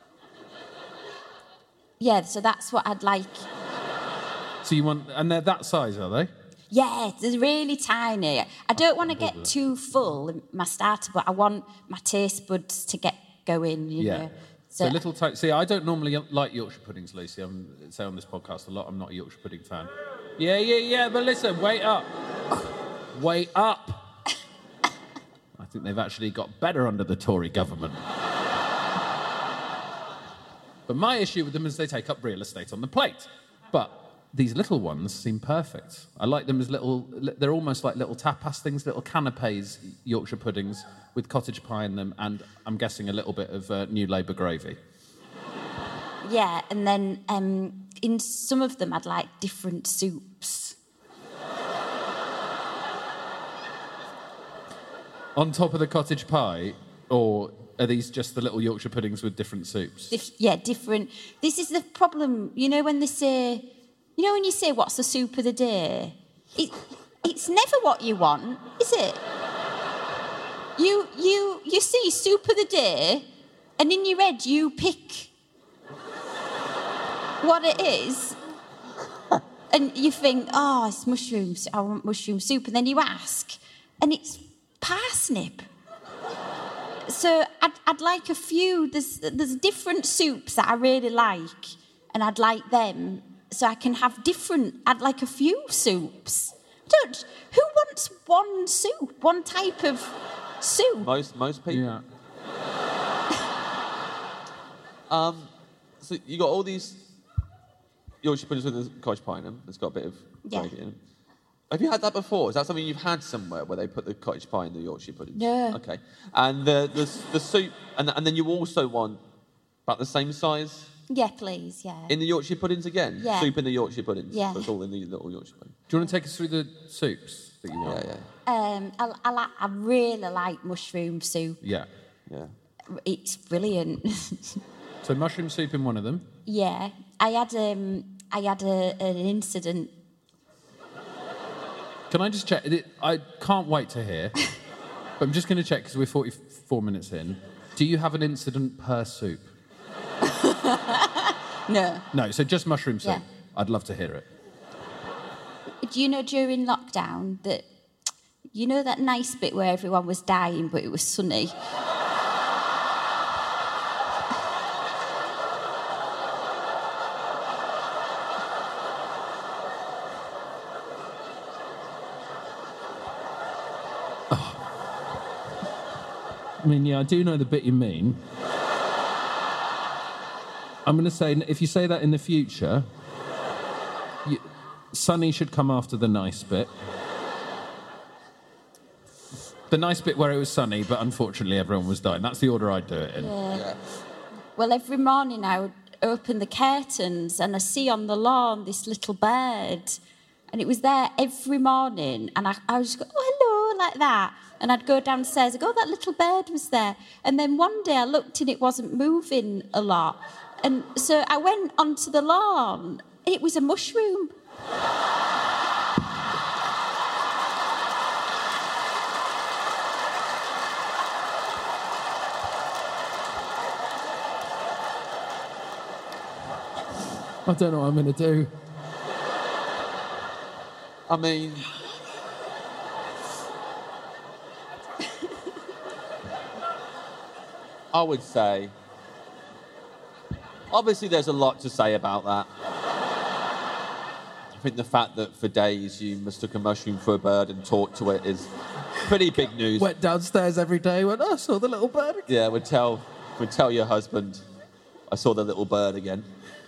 Yeah, so that's what I'd like. So you want... And they're that size, are they? Yeah, they're really tiny. I don't want to get too full in my starter, but I want my taste buds to get going, you know. So little tight. See, I don't normally like Yorkshire puddings, Lucy. I'm say on this podcast a lot. I'm not a Yorkshire pudding fan. Yeah. But listen, wait up. Wait up. I think they've actually got better under the Tory government. But my issue with them is they take up real estate on the plate. But these little ones seem perfect. I like them as little... They're almost like little tapas things, little canapes, Yorkshire puddings with cottage pie in them, and I'm guessing a little bit of New Labour gravy. Yeah, and then in some of them I'd like different soups. On top of the cottage pie, or are these just the little Yorkshire puddings with different soups? Different. This is the problem, you know, when they say... You know when you say, what's the soup of the day? It's never what you want, is it? You see soup of the day, and in your head you pick what it is, and you think, oh, it's mushrooms, I want mushroom soup, and then you ask, and it's parsnip. So I'd like a few, there's different soups that I really like, and I'd like them, so I can have different, I'd like a few soups. Who wants one soup, one type of soup? Most people. Yeah. So you got all these Yorkshire puddings with a cottage pie in them. It's got a bit of gravy in them. Have you had that before? Is that something you've had somewhere where they put the cottage pie in the Yorkshire puddings? No. Okay. And the soup, and then you also want about the same size? Yeah, please, yeah. In the Yorkshire puddings again? Yeah. Soup in the Yorkshire puddings? Yeah. So it's all in the little Yorkshire pudding. Do you want to take us through the soups that you want? Yeah. I really like mushroom soup. Yeah. It's brilliant. So mushroom soup in one of them. Yeah, I had an incident. Can I just check? I can't wait to hear, but I'm just going to check because we're 44 minutes in. Do you have an incident per soup? No. No, so just mushroom soup. Yeah. I'd love to hear it. Do you know during lockdown that, you know that nice bit where everyone was dying but it was sunny? I mean, yeah, I do know the bit you mean. I'm going to say, if you say that in the future, sunny should come after the nice bit. The nice bit where it was sunny, but unfortunately everyone was dying. That's the order I'd do it in. Yeah. Well, every morning I would open the curtains and I see on the lawn this little bird. And it was there every morning. And I would just go, oh, hello, like that. And I'd go downstairs and go, oh, that little bird was there. And then one day I looked and it wasn't moving a lot. And so I went onto the lawn. It was a mushroom. I don't know what I'm going to do. I mean... I would say... Obviously, there's a lot to say about that. I think the fact that for days you mistook a mushroom for a bird and talked to it is pretty big news. Went downstairs every day, went, oh, I saw the little bird. Yeah, would tell your husband, I saw the little bird again.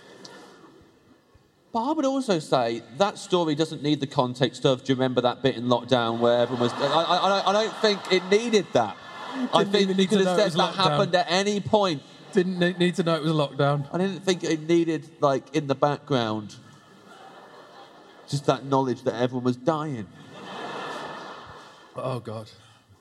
But I would also say that story doesn't need the context of, do you remember that bit in lockdown where everyone was... I don't think it needed that. I think you could have said that happened at any point. Didn't need to know it was lockdown. I didn't think it needed, like, in the background, just that knowledge that everyone was dying. Oh, God.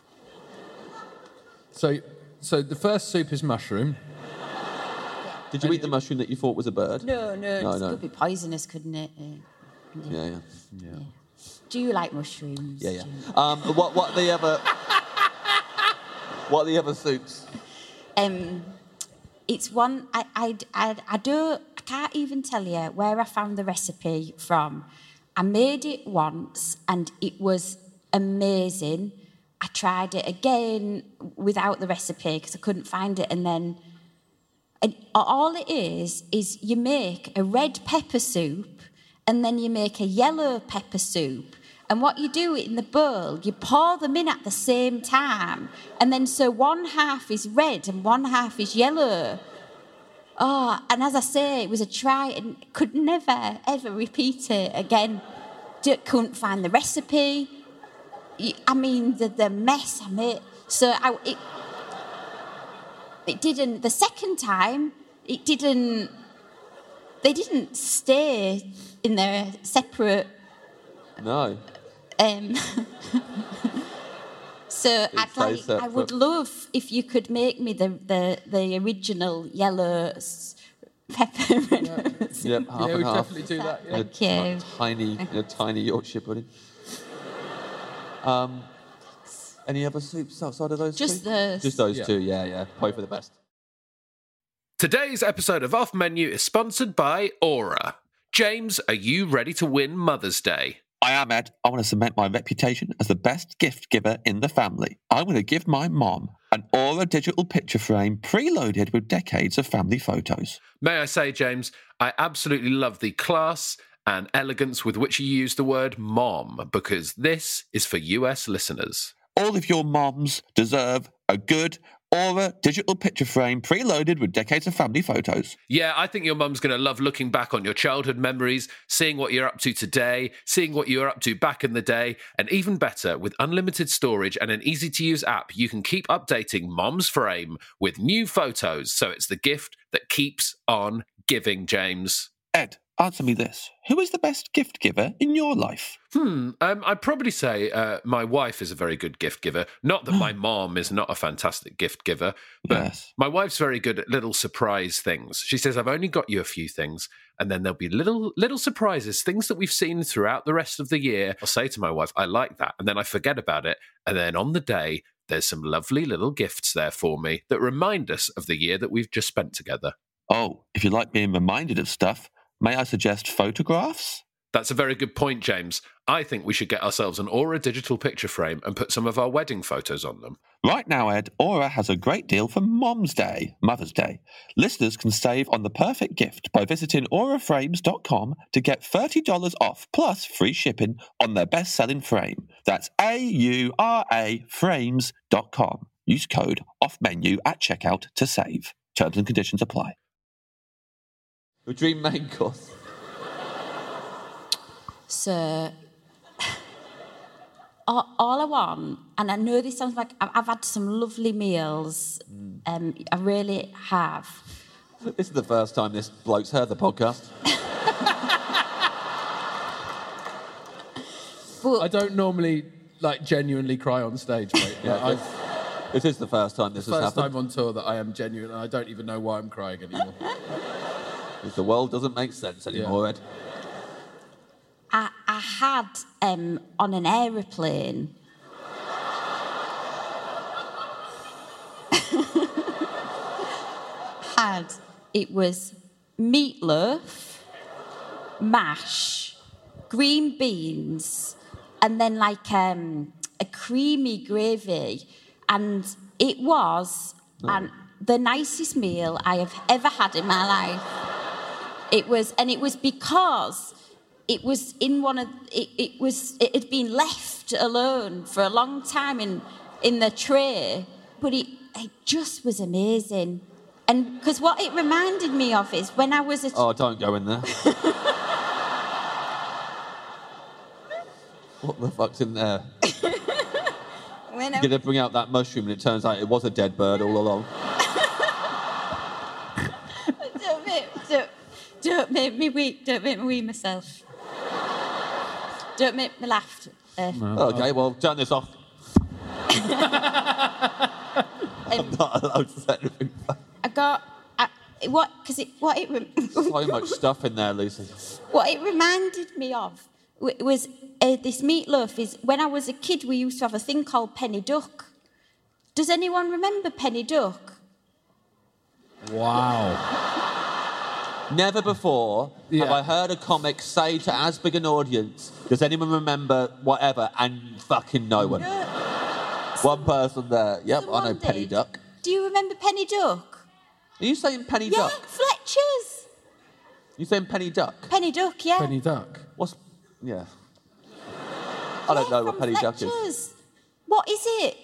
So the first soup is mushroom. Did you eat the mushroom that you thought was a bird? No, it could be poisonous, couldn't it? Yeah. Do you like mushrooms? Yeah. What are the other... What are the other soups? It's one... I can't even tell you where I found the recipe from. I made it once and it was amazing. I tried it again without the recipe because I couldn't find it, and all it is you make a red pepper soup and then you make a yellow pepper soup, and what you do in the bowl, you pour them in at the same time, and then so one half is red and one half is yellow. Oh, and as I say, it was a try and could never, ever repeat it again. Couldn't find the recipe. I mean, the mess I made. So it didn't... The second time, it didn't... They didn't stay in their separate... No. So I would love if you could make me the original yellow pepper. Yep, half and we'd half. Definitely do that. Yeah. Thank you. A tiny Yorkshire pudding. Any other soups outside of those Just two? those. Just those two, yeah. Probably for the best. Today's episode of Off Menu is sponsored by Aura. James, are you ready to win Mother's Day? I am, Ed. I want to cement my reputation as the best gift giver in the family. I'm going to give my mom an Aura digital picture frame preloaded with decades of family photos. May I say, James, I absolutely love the class and elegance with which you use the word mom, because this is for US listeners. All of your moms deserve a good Aura digital picture frame preloaded with decades of family photos. Yeah, I think your mum's going to love looking back on your childhood memories, seeing what you're up to today, seeing what you were up to back in the day, and even better, with unlimited storage and an easy-to-use app, you can keep updating Mom's Frame with new photos, so it's the gift that keeps on giving, James. Ed, answer me this. Who is the best gift giver in your life? I'd probably say my wife is a very good gift giver. Not that my mom is not a fantastic gift giver, but Yes. My wife's very good at little surprise things. She says, I've only got you a few things, and then there'll be little surprises, things that we've seen throughout the rest of the year. I'll say to my wife, I like that, and then I forget about it, and then on the day, there's some lovely little gifts there for me that remind us of the year that we've just spent together. Oh, if you like being reminded of stuff, may I suggest photographs? That's a very good point, James. I think we should get ourselves an Aura digital picture frame and put some of our wedding photos on them. Right now, Ed, Aura has a great deal for Mother's Day. Listeners can save on the perfect gift by visiting auraframes.com to get $30 off plus free shipping on their best-selling frame. That's AURA frames.com. Use code OFFMENU at checkout to save. Terms and conditions apply. Your dream main course. So, all I want, and I know this sounds like I've had some lovely meals. I really have. This is the first time this bloke's heard the podcast. But I don't normally genuinely cry on stage, mate. This is the first time this has First happened. time on tour that I am genuine, and I don't even know why I'm crying anymore. The world doesn't make sense anymore, Ed. I had on an aeroplane. It was meatloaf, mash, green beans, and then a creamy gravy, and it was the nicest meal I have ever had in my life. It was because it was in it had been left alone for a long time in the tray, but it just was amazing. And because what it reminded me of is when I was a... Oh, don't go in there. What the fuck's in there? when You're going to bring out that mushroom and it turns out it was a dead bird all along. Don't make me weep. Don't make me wee myself. Don't make me laugh. Okay, well, turn this off. I'm not allowed to say anything. So much stuff in there, Lucy. What it reminded me of was this meatloaf. Is when I was a kid, we used to have a thing called Penny Duck. Does anyone remember Penny Duck? Wow. Never before have I heard a comic say to as big an audience, does anyone remember whatever, and fucking no one. One person there. Yep, Someone I know Penny did. Duck. Do you remember Penny Duck? Are you saying Penny Yeah, Duck? Fletcher's. You saying Penny Duck? Penny Duck, yeah. Penny Duck. What's... Yeah. I don't know what from Penny Duck is. Fletcher's. What is it?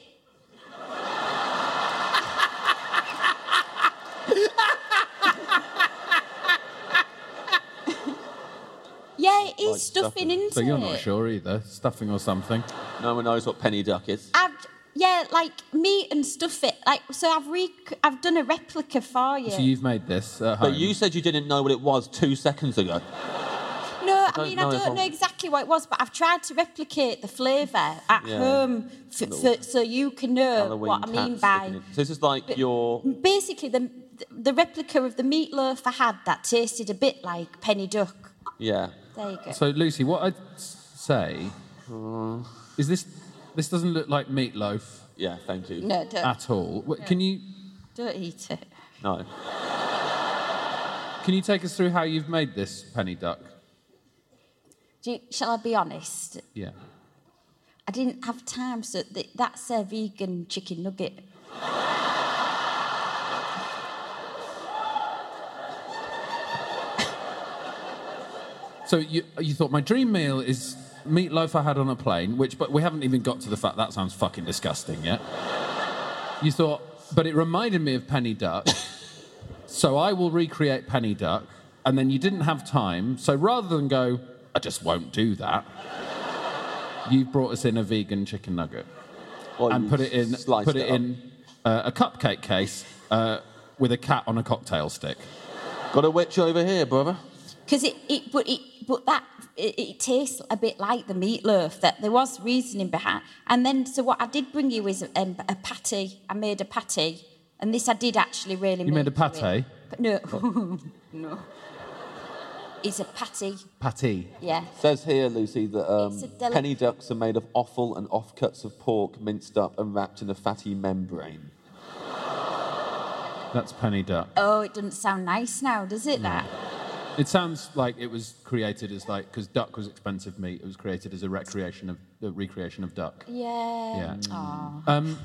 Yeah, it is Like stuffing, stuffing. isn't So it? you're not sure either? Stuffing or something? No one knows what Penny Duck is. Yeah, like meat and stuff it. Like, so I've done a replica for you. So you've made this at home? But you said you didn't know what it was 2 seconds ago. No, I don't don't know if know exactly what it was, but I've tried to replicate the flavour at home so you can know Halloween what I mean cats by... sticking in. So this is like your... Basically, the replica of the meatloaf I had that tasted a bit like Penny Duck. Yeah. There you go. So, Lucy, what I'd say is this doesn't look like meatloaf Yeah, thank you. No, don't. at all. Can you Don't eat it. No. can you take us through how you've made this Penny Duck? Shall I be honest? Yeah. I didn't have time, so that's a vegan chicken nugget. So you thought my dream meal is meatloaf I had on a plane, but we haven't even got to the fact that sounds fucking disgusting yet. You thought, but it reminded me of Penny Duck, so I will recreate Penny Duck, and then you didn't have time, so rather than go, I just won't do that, you brought us in a vegan chicken nugget and put it in a cupcake case with a cat on a cocktail stick. Got a witch over here, brother. Because it tastes a bit like the meatloaf. That there was reasoning behind. And then, so what I did bring you is a patty. I made a patty, and this I did actually really. You made a pate? No, no. It's a patty. Patty. Yeah. Says here, Lucy, that penny ducks are made of offal and offcuts of pork minced up and wrapped in a fatty membrane. That's Penny Duck. Oh, it doesn't sound nice now, does it? That. It sounds like it was created as because duck was expensive meat. It was created as a recreation of duck. Yeah. Yeah. Aww.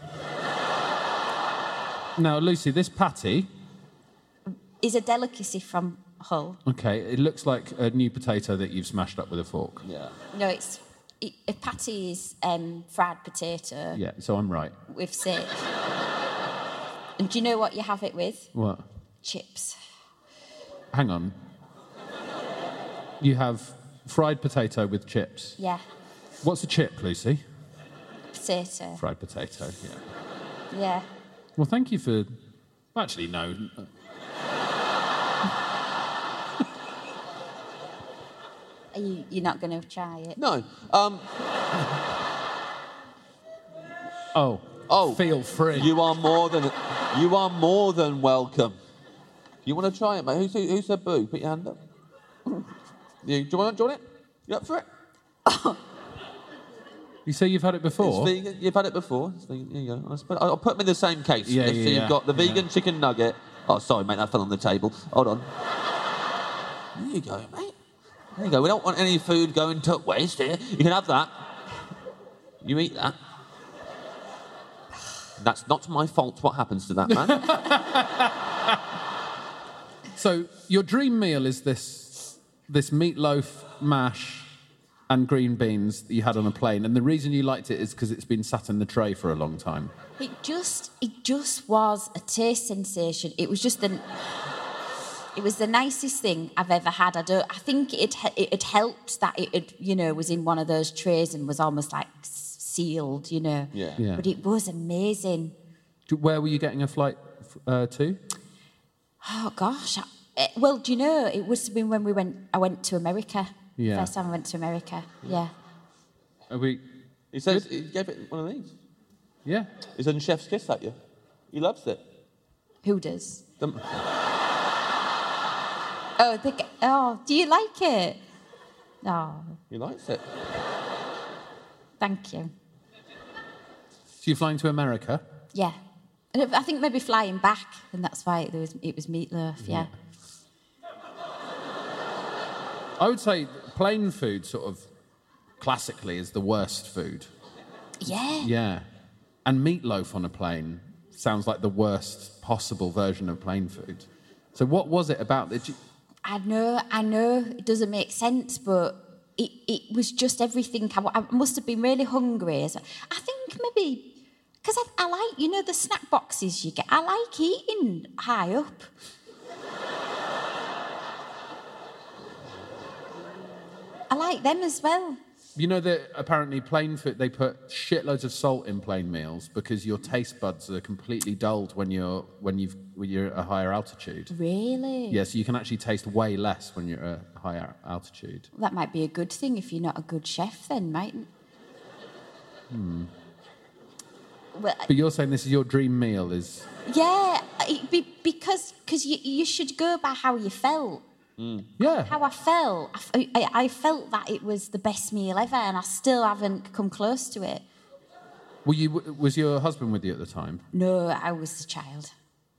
Now, Lucy, this patty is a delicacy from Hull. Okay, it looks like a new potato that you've smashed up with a fork. Yeah. No, a patty is fried potato. Yeah, so I'm right. With sage. And do you know what you have it with? What? Chips. Hang on. You have fried potato with chips. Yeah. What's a chip, Lucy? Potato. Fried potato, yeah. Yeah. Well, thank you for... Actually, no. You're not going to try it? No. Oh, feel free. You are more than welcome. You want to try it, mate? Who said boo? Put your hand up. Do you want it? You up for it? You say you've had it before? It's vegan. You've had it before. It's vegan. Here you go. I'll put them in the same case. Yeah, So yeah, you've got the vegan chicken nugget. Oh, sorry, mate. That fell on the table. Hold on. There you go, mate. There you go. We don't want any food going to waste here. You can have that. You eat that. That's not my fault what happens to that man. So your dream meal is this meatloaf mash and green beans that you had on a plane. And the reason you liked it is because it's been sat in the tray for a long time. It just was a taste sensation. It was just it was the nicest thing I've ever had. I think it helped that it was in one of those trays and was almost like sealed, Yeah. But it was amazing. Where were you getting a flight to? Oh gosh. Well, do you know, it must have been when I went to America. Yeah. First time I went to America. Yeah. He says he gave it one of these. Yeah. He's done chef's kiss at you. He loves it. Who does? Oh, do you like it? Oh. He likes it. Thank you. So you're flying to America? Yeah. And I think maybe flying back, and that's why it was meatloaf, yeah. I would say plain food sort of classically is the worst food. Yeah. Yeah. And meatloaf on a plane sounds like the worst possible version of plain food. So what was it about that? I know, it doesn't make sense, but it was just everything. I must have been really hungry. I think maybe, because I like, the snack boxes you get, I like eating high up. I like them as well. You know that apparently plain food, they put shitloads of salt in plain meals because your taste buds are completely dulled when you're at a higher altitude. Really? Yeah, so you can actually taste way less when you're at a higher altitude. That might be a good thing if you're not a good chef then, mightn't? Well, but you're saying this is your dream meal, is... Yeah, because you should go by how you felt. Yeah. How I felt. I felt that it was the best meal ever, and I still haven't come close to it. Was your husband with you at the time? No, I was the child.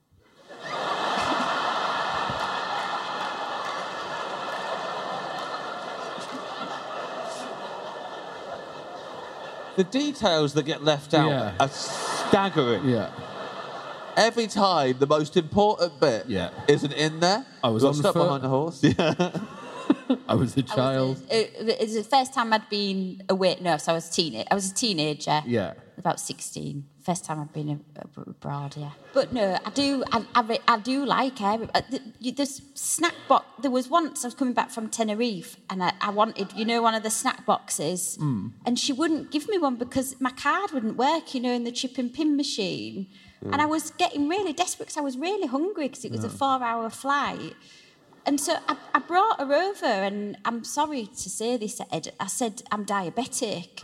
The details that get left out are staggering. Yeah. Every time the most important bit isn't in there. I was on on stuck foot. behind the horse. Yeah. I was a child. It was the first time I'd been away. No, so I was a teenager. Yeah. About 16. First time I'd been abroad, yeah. But no, I do like it. The snack box, there was once I was coming back from Tenerife and I wanted, one of the snack boxes. And she wouldn't give me one because my card wouldn't work, in the chip and pin machine. And I was getting really desperate because I was really hungry because it was a 4-hour flight. And so I brought her over, and I'm sorry to say this, Ed, I said, I'm diabetic.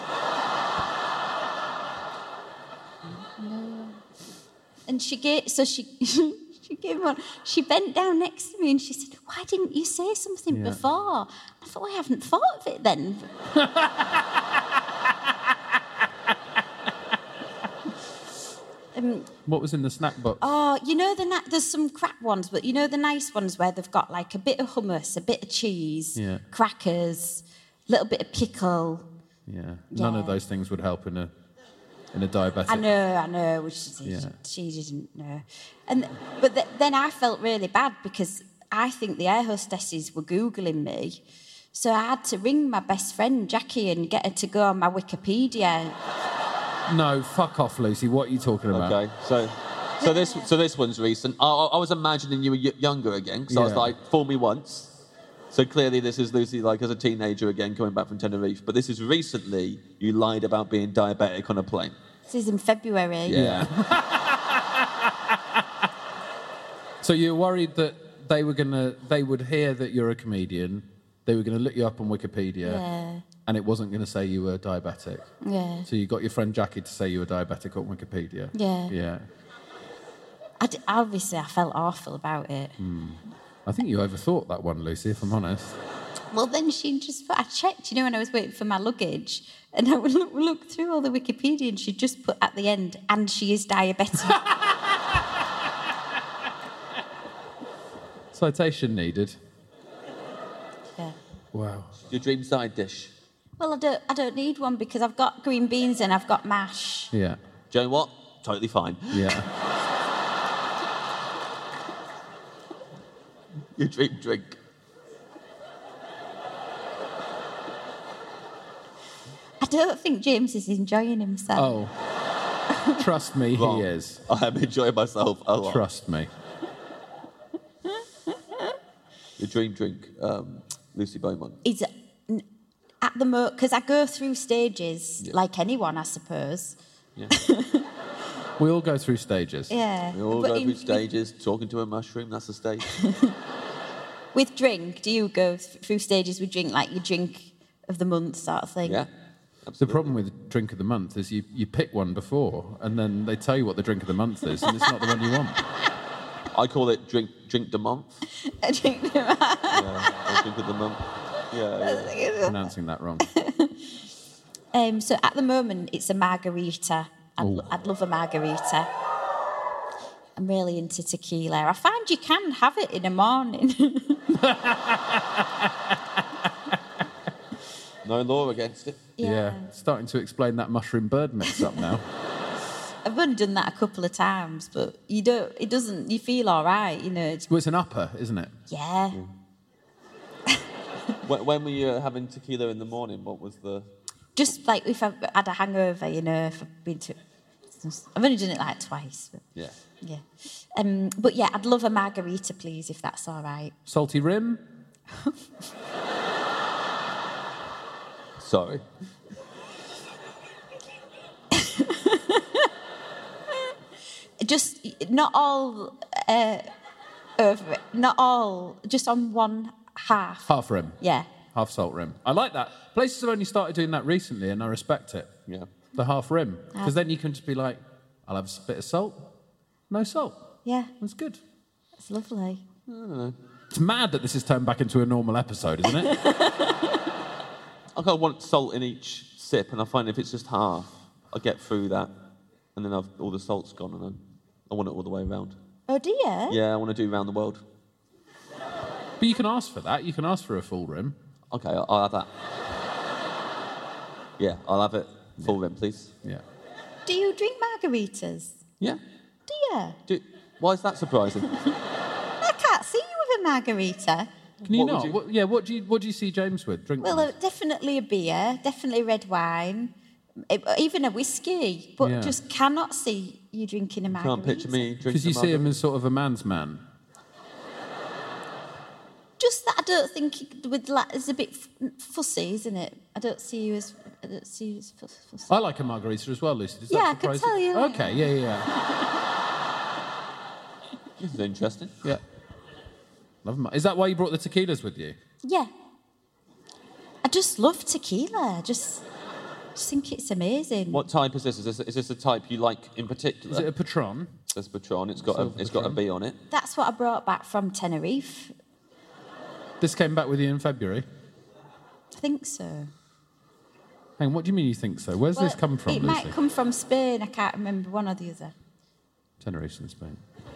No. And she gave me one. She bent down next to me and she said, why didn't you say something before? I thought, I haven't thought of it then. What was in the snack box? Oh, there's some crap ones, but the nice ones where they've got like a bit of hummus, a bit of cheese, crackers, a little bit of pickle. Yeah. None of those things would help in a diabetic. I know. She didn't know. But then I felt really bad because I think the air hostesses were Googling me. So I had to ring my best friend, Jackie, and get her to go on my Wikipedia. No, fuck off, Lucy. What are you talking about? Okay, so this one's recent. I was imagining you were younger again, because I was like, fool me once. So clearly this is Lucy, like, as a teenager again, coming back from Tenerife. But this is recently, you lied about being diabetic on a plane. This is in February. Yeah. So you're worried that they would hear that you're a comedian, they were going to look you up on Wikipedia, and it wasn't going to say you were diabetic. Yeah. So you got your friend Jackie to say you were diabetic on Wikipedia. Yeah. Yeah. Obviously, I felt awful about it. I think you overthought that one, Lucy, if I'm honest. Well, then I checked, when I was waiting for my luggage, and I would look through all the Wikipedia, and she just put at the end, and she is diabetic. Citation needed. Yeah. Wow. Your dream side dish? Well, I don't need one because I've got green beans and I've got mash. Yeah. Do you know what? Totally fine. Yeah. Your dream drink? don't think James is enjoying himself. Oh, trust me, Wrong. he is. I am enjoying myself a lot. Trust me. Your dream drink, Lucy Beaumont. Is at the moment, because I go through stages like anyone, I suppose. Yeah. We all go through stages. Yeah. We all But go through stages. Talking to a mushroom, that's a stage. with drink, do you go through stages with drink, like your drink of the month sort of thing? Yeah. The Absolutely. problem with drink of the month is you pick one before, and then they tell you what the drink of the month is, and it's not the one you want. I call it drink de month. A drink of Yeah, or drink of the month. Yeah. Pronouncing that wrong. So at the moment, it's a margarita. I'd love a margarita. I'm really into tequila. I find you can have it in the morning. No law against it. Yeah. Starting to explain that mushroom bird mix up now. I've only done that a couple of times, but you feel all right, you know. Well, it's an upper, isn't it? Yeah. When were you having tequila in the morning? What was the... Just like if I've had a hangover, you know, if I've been to... I've only done it like twice. But Yeah. yeah. But yeah, I'd love a margarita, please, if that's all right. Salty rim? Sorry. Just not all over it. Not all, just on one half. Half rim. Yeah. Half salt rim. I like that. Places have only started doing that recently, and I respect it. Yeah. The half rim. Because then you can just be like, I'll have a bit of salt. No salt. Yeah. That's good. It's lovely. It's mad that this has turned back into a normal episode, isn't it? I kind of want salt in each sip, and I find if it's just half, I get through that, and then all the salt's gone, and I want it all the way around. Oh, do you? Yeah, I want to do round the world. But you can ask for that. You can ask for a full rim. Okay, I'll have that. Yeah, I'll have it. Full rim, please. Yeah. Do you drink margaritas? Yeah. Do you? Why is that surprising? I can't see you with a margarita. Can you What not? would you- What do you see James with? Drink. Well, definitely a beer, definitely red wine, even a whiskey, but Yeah. just cannot see you drinking a margarita. Can't picture me drinking Because you a see him margarita. as sort of a man's man. Just that I don't think it's a bit fussy, isn't it? I don't see you as fussy. I like a margarita as well, Lucy. Does that Yeah, I could surprise tell you like Okay, yeah. This is interesting. Yeah. Love 'em. Is that why you brought the tequilas with you? Yeah. I just love tequila. I just think it's amazing. What type is this? Is this a type you like in particular? Is it a Patron? It says Patron. It's got Silver a Patron. B on it. That's what I brought back from Tenerife. This came back with you in February. I think so. Hang on, what do you mean you think so? Where's this come from, It Lucy? might come from Spain. I can't remember one or the other. Tenerife's in Spain.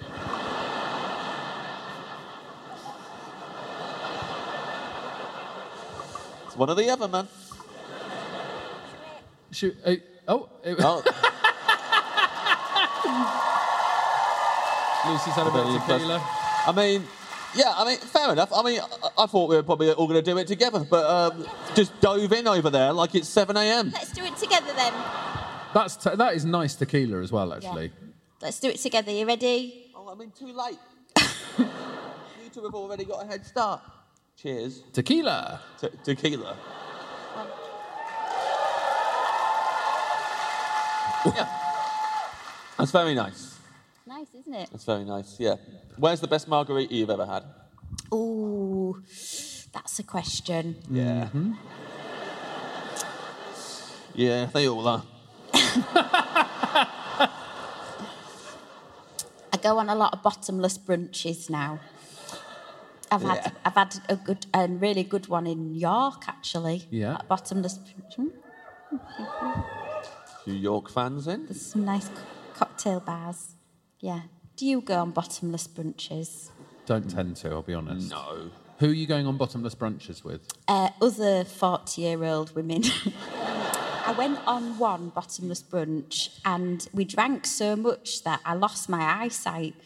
It's one or the other, man. Shoot, Oh. Lucy's had a bit of tequila. I mean, fair enough. I mean, I thought we were probably all going to do it together, but just dove in over there like it's 7 a.m. Let's do it together then. That is nice tequila as well, actually. Let's do it together. You ready? Oh, I mean, too late. You two have already got a head start. Cheers. Tequila. Tequila. Yeah. That's very nice. Nice, isn't it? That's very nice, yeah. Where's the best margarita you've ever had? Ooh, that's a question. Yeah. Yeah, they all are. I go on a lot of bottomless brunches now. I've had a really good one in York actually. Yeah. At bottomless brunch. Few York fans in? There's some nice cocktail bars. Yeah. Do you go on bottomless brunches? Don't tend to, I'll be honest. No. Who are you going on bottomless brunches with? Other 40-year-old women. I went on one bottomless brunch and we drank so much that I lost my eyesight.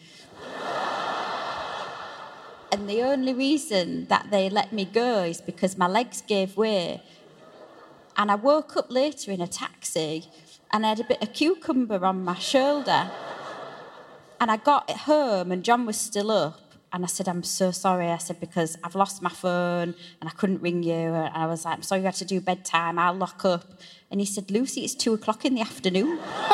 And the only reason that they let me go is because my legs gave way And I woke up later in a taxi and I had a bit of cucumber on my shoulder. And I got home and John was still up. And I said, I'm so sorry. I said, because I've lost my phone and I couldn't ring you. And I was like, I'm sorry you had to do bedtime. I'll lock up. And he said, Lucy, it's 2:00 in the afternoon.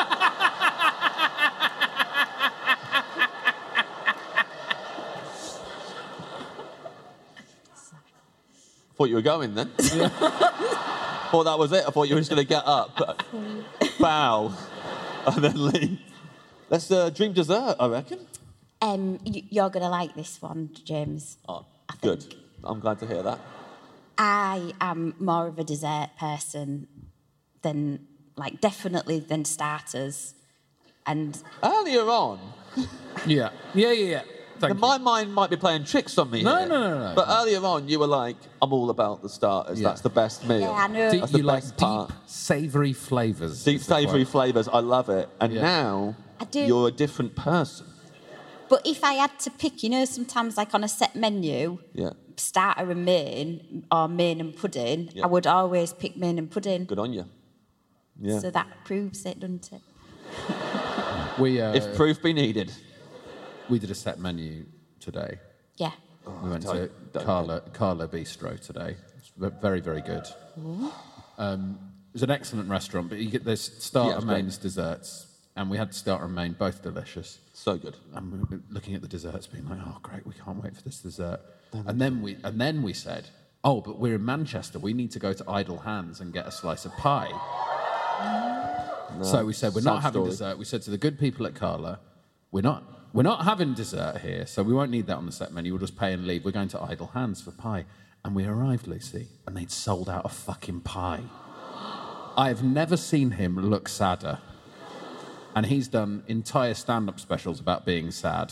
Thought you were going then. Thought that was it. I thought you were just going to get up, bow, and then leave. Let's drink dessert, I reckon. You're going to like this one, James. Oh, good. I'm glad to hear that. I am more of a dessert person than, definitely than starters. And earlier on... Yeah. My mind might be playing tricks on me here. No. But earlier on, you were like, I'm all about the starters. Yeah. That's the best meal. Yeah, I know. That's the best part. Deep, savoury flavours. Deep, savoury flavours. I love it. And now, you're a different person. But if I had to pick, sometimes on a set menu, starter and main, or main and pudding, I would always pick main and pudding. Good on you. Yeah. So that proves it, doesn't it? If proof be needed. We did a set menu today. Yeah. We went to Carla Bistro today. It's very, very good. It's an excellent restaurant, but you get this starter, mains, desserts, and we had starter and main, both delicious. So good. And we were looking at the desserts, being like, "Oh, great! We can't wait for this dessert." And then we said, "Oh, but we're in Manchester. We need to go to Idle Hands and get a slice of pie." No, so we said, "We're not having dessert." We said to the good people at Carla, "We're not having dessert here, so we won't need that on the set menu. We'll just pay and leave. We're going to Idle Hands for pie." And we arrived, Lucy, and they'd sold out of fucking pie. I have never seen him look sadder. And he's done entire stand-up specials about being sad.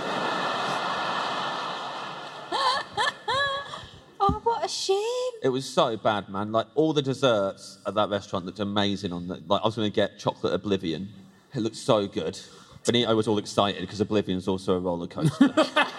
Oh, what a shame. It was so bad, man. All the desserts at that restaurant looked amazing. I was going to get chocolate Oblivion. It looked so good. Benito was all excited because Oblivion's also a roller coaster.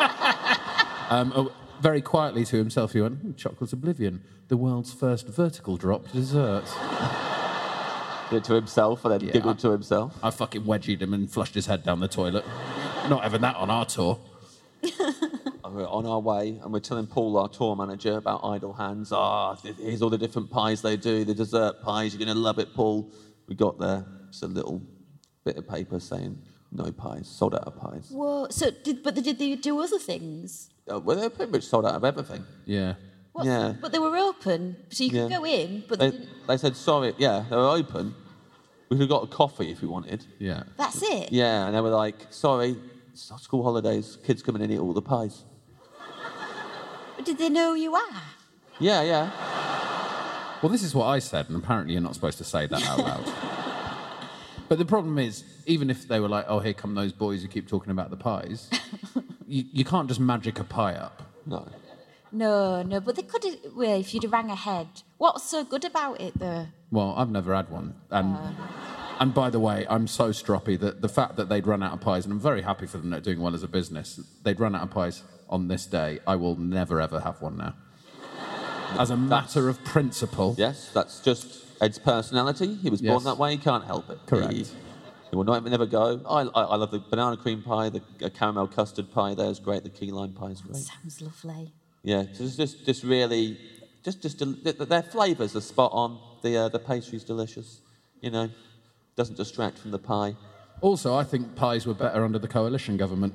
Very quietly to himself, he went, "Chocolate Oblivion, the world's first vertical drop dessert." Did it to himself and then giggled to himself. I fucking wedgied him and flushed his head down the toilet. Not having that on our tour. We're on our way and we're telling Paul, our tour manager, about Idle Hands. Here's all the different pies they do, the dessert pies. You're going to love it, Paul. We got there. It's a little bit of paper saying no pies, sold out of pies. Whoa, did they do other things? Well, they were pretty much sold out of everything. Yeah. Yeah. But they were open, so you could go in, but they said, sorry, they were open. We could have got a coffee if we wanted. Yeah. That's it? Yeah, and they were like, sorry, it's school holidays, kids come in and eat all the pies. But did they know who you are? Yeah. Well, this is what I said, and apparently you're not supposed to say that out loud. But the problem is, even if they were like, "Oh, here come those boys who keep talking about the pies," you can't just magic a pie up. No, but they could have, if you'd have rang ahead. What's so good about it, though? Well, I've never had one. And by the way, I'm so stroppy that the fact that they'd run out of pies, and I'm very happy for them not doing well as a business, they'd run out of pies on this day. I will never, ever have one now. As a matter of principle. Yes, that's just Ed's personality. He was born that way, he can't help it. Correct. He will never go. I love the banana cream pie, the caramel custard pie there is great, the key lime pie is great. Sounds lovely. Yeah, just really, their flavours are spot on. The pastry's delicious, doesn't distract from the pie. Also, I think pies were better under the coalition government.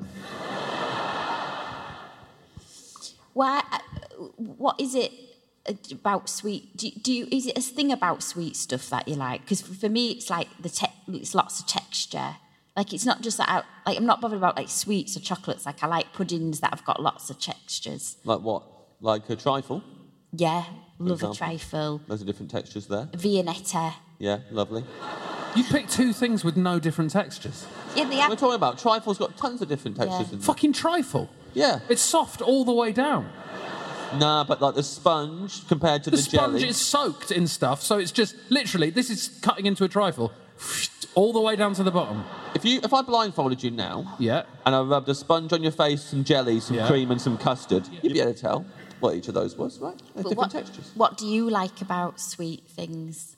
Why? What is it about sweet? Is it a thing about sweet stuff that you like? Because for me, it's like it's lots of texture. It's not just that I'm not bothered about sweets or chocolates. I like puddings that have got lots of textures. Like what? Like a trifle? Yeah, love a trifle. There's different textures there. Viennetta. Yeah, lovely. You picked two things with no different textures. Yeah, they have. We're talking about trifle's got tons of different textures in there. Fucking trifle. Yeah. It's soft all the way down. Nah, but the sponge compared to the jelly. The sponge is soaked in stuff, so it's just literally this is cutting into a trifle, all the way down to the bottom. If I blindfolded you now, and I rubbed a sponge on your face, some jelly, some cream, and some custard, you'd be able to tell what each of those was, right? They're But different textures. What do you like about sweet things?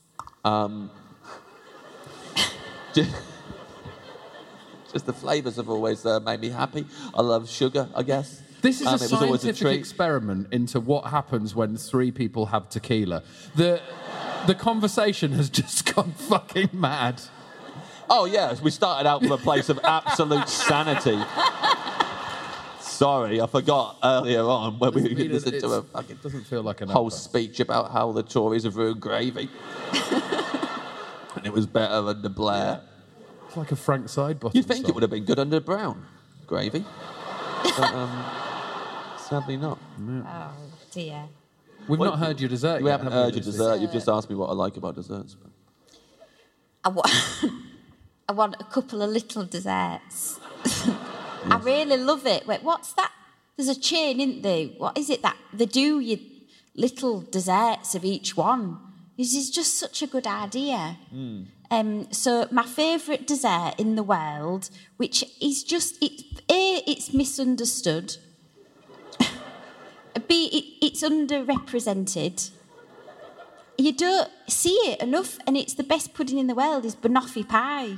Just the flavours have always made me happy. I love sugar, I guess. This is a it was always a scientific treat. experiment into what happens when 3 people have tequila. The conversation has just gone fucking mad. Oh, yeah, we started out from a place of absolute sanity. Sorry, I forgot earlier on when we listened to a fucking doesn't feel like an whole upper. speech about how the Tories have ruined gravy. And it was better under Blair. It's like a Frank Sidebottom You'd think song. it would have been good under Brown gravy. But, sadly not. Oh, dear. We've Well, not heard your dessert We yet. haven't have heard your this dessert. week? You've just asked me what I like about desserts. But... I want a couple of little desserts. I really love it. Wait, what's that? There's a chain, isn't there? What is it that they do? You little desserts of each one. This is just such a good idea. So my favourite dessert in the world, which is just it's misunderstood. B, it's underrepresented. You don't see it enough, and it's the best pudding in the world, is banoffee pie.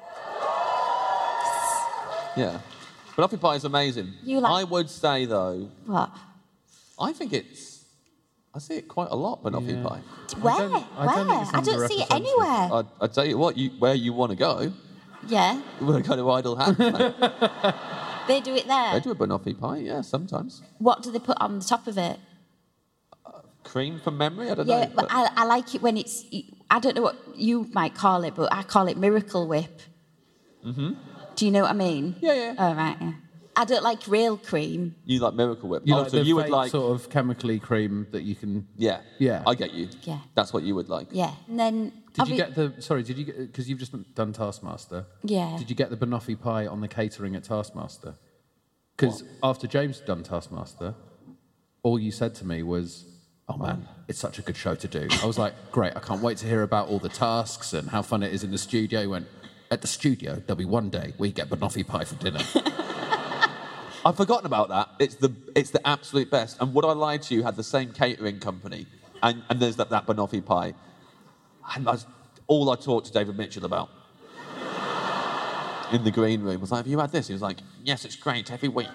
Yeah. Banoffee pie is amazing. You like- I would say, though, What? I think I see it quite a lot, banoffee pie. Where? don't think it's I don't see it underrepresented. anywhere. I tell you what, where you want to go, Yeah, you want to go to Idle Hands, mate. they do it there. They do a banoffee pie, yeah, sometimes. What do they put on the top of it? Cream from memory? I don't Yeah, know. but I like it when it's... I don't know what you might call it, but I call it Miracle Whip. Mm-hmm. Do you know what I mean? Yeah, yeah. Oh, right, yeah. I don't like real cream. You like Miracle Whip. You Oh, like so the you would fake like... sort of chemically cream that you can... Yeah. Yeah. I get you. Yeah. That's what you would like. Yeah. And then... Did you get the... Sorry, did you get... Because you've just done Taskmaster. Yeah. Did you get the banoffee pie on the catering at Taskmaster? Because after James had done Taskmaster, all you said to me was, oh, man, it's such a good show to do. I was like, great, I can't wait to hear about all the tasks and how fun it is in the studio. He went, at the studio, there'll be one day we get banoffee pie for dinner. I've forgotten about that. It's the absolute best. And Would I Lie to You had the same catering company, and there's that banoffee pie. And that's all I talked to David Mitchell about in the green room. I was like, have you had this? He was like, yes, it's great, every week.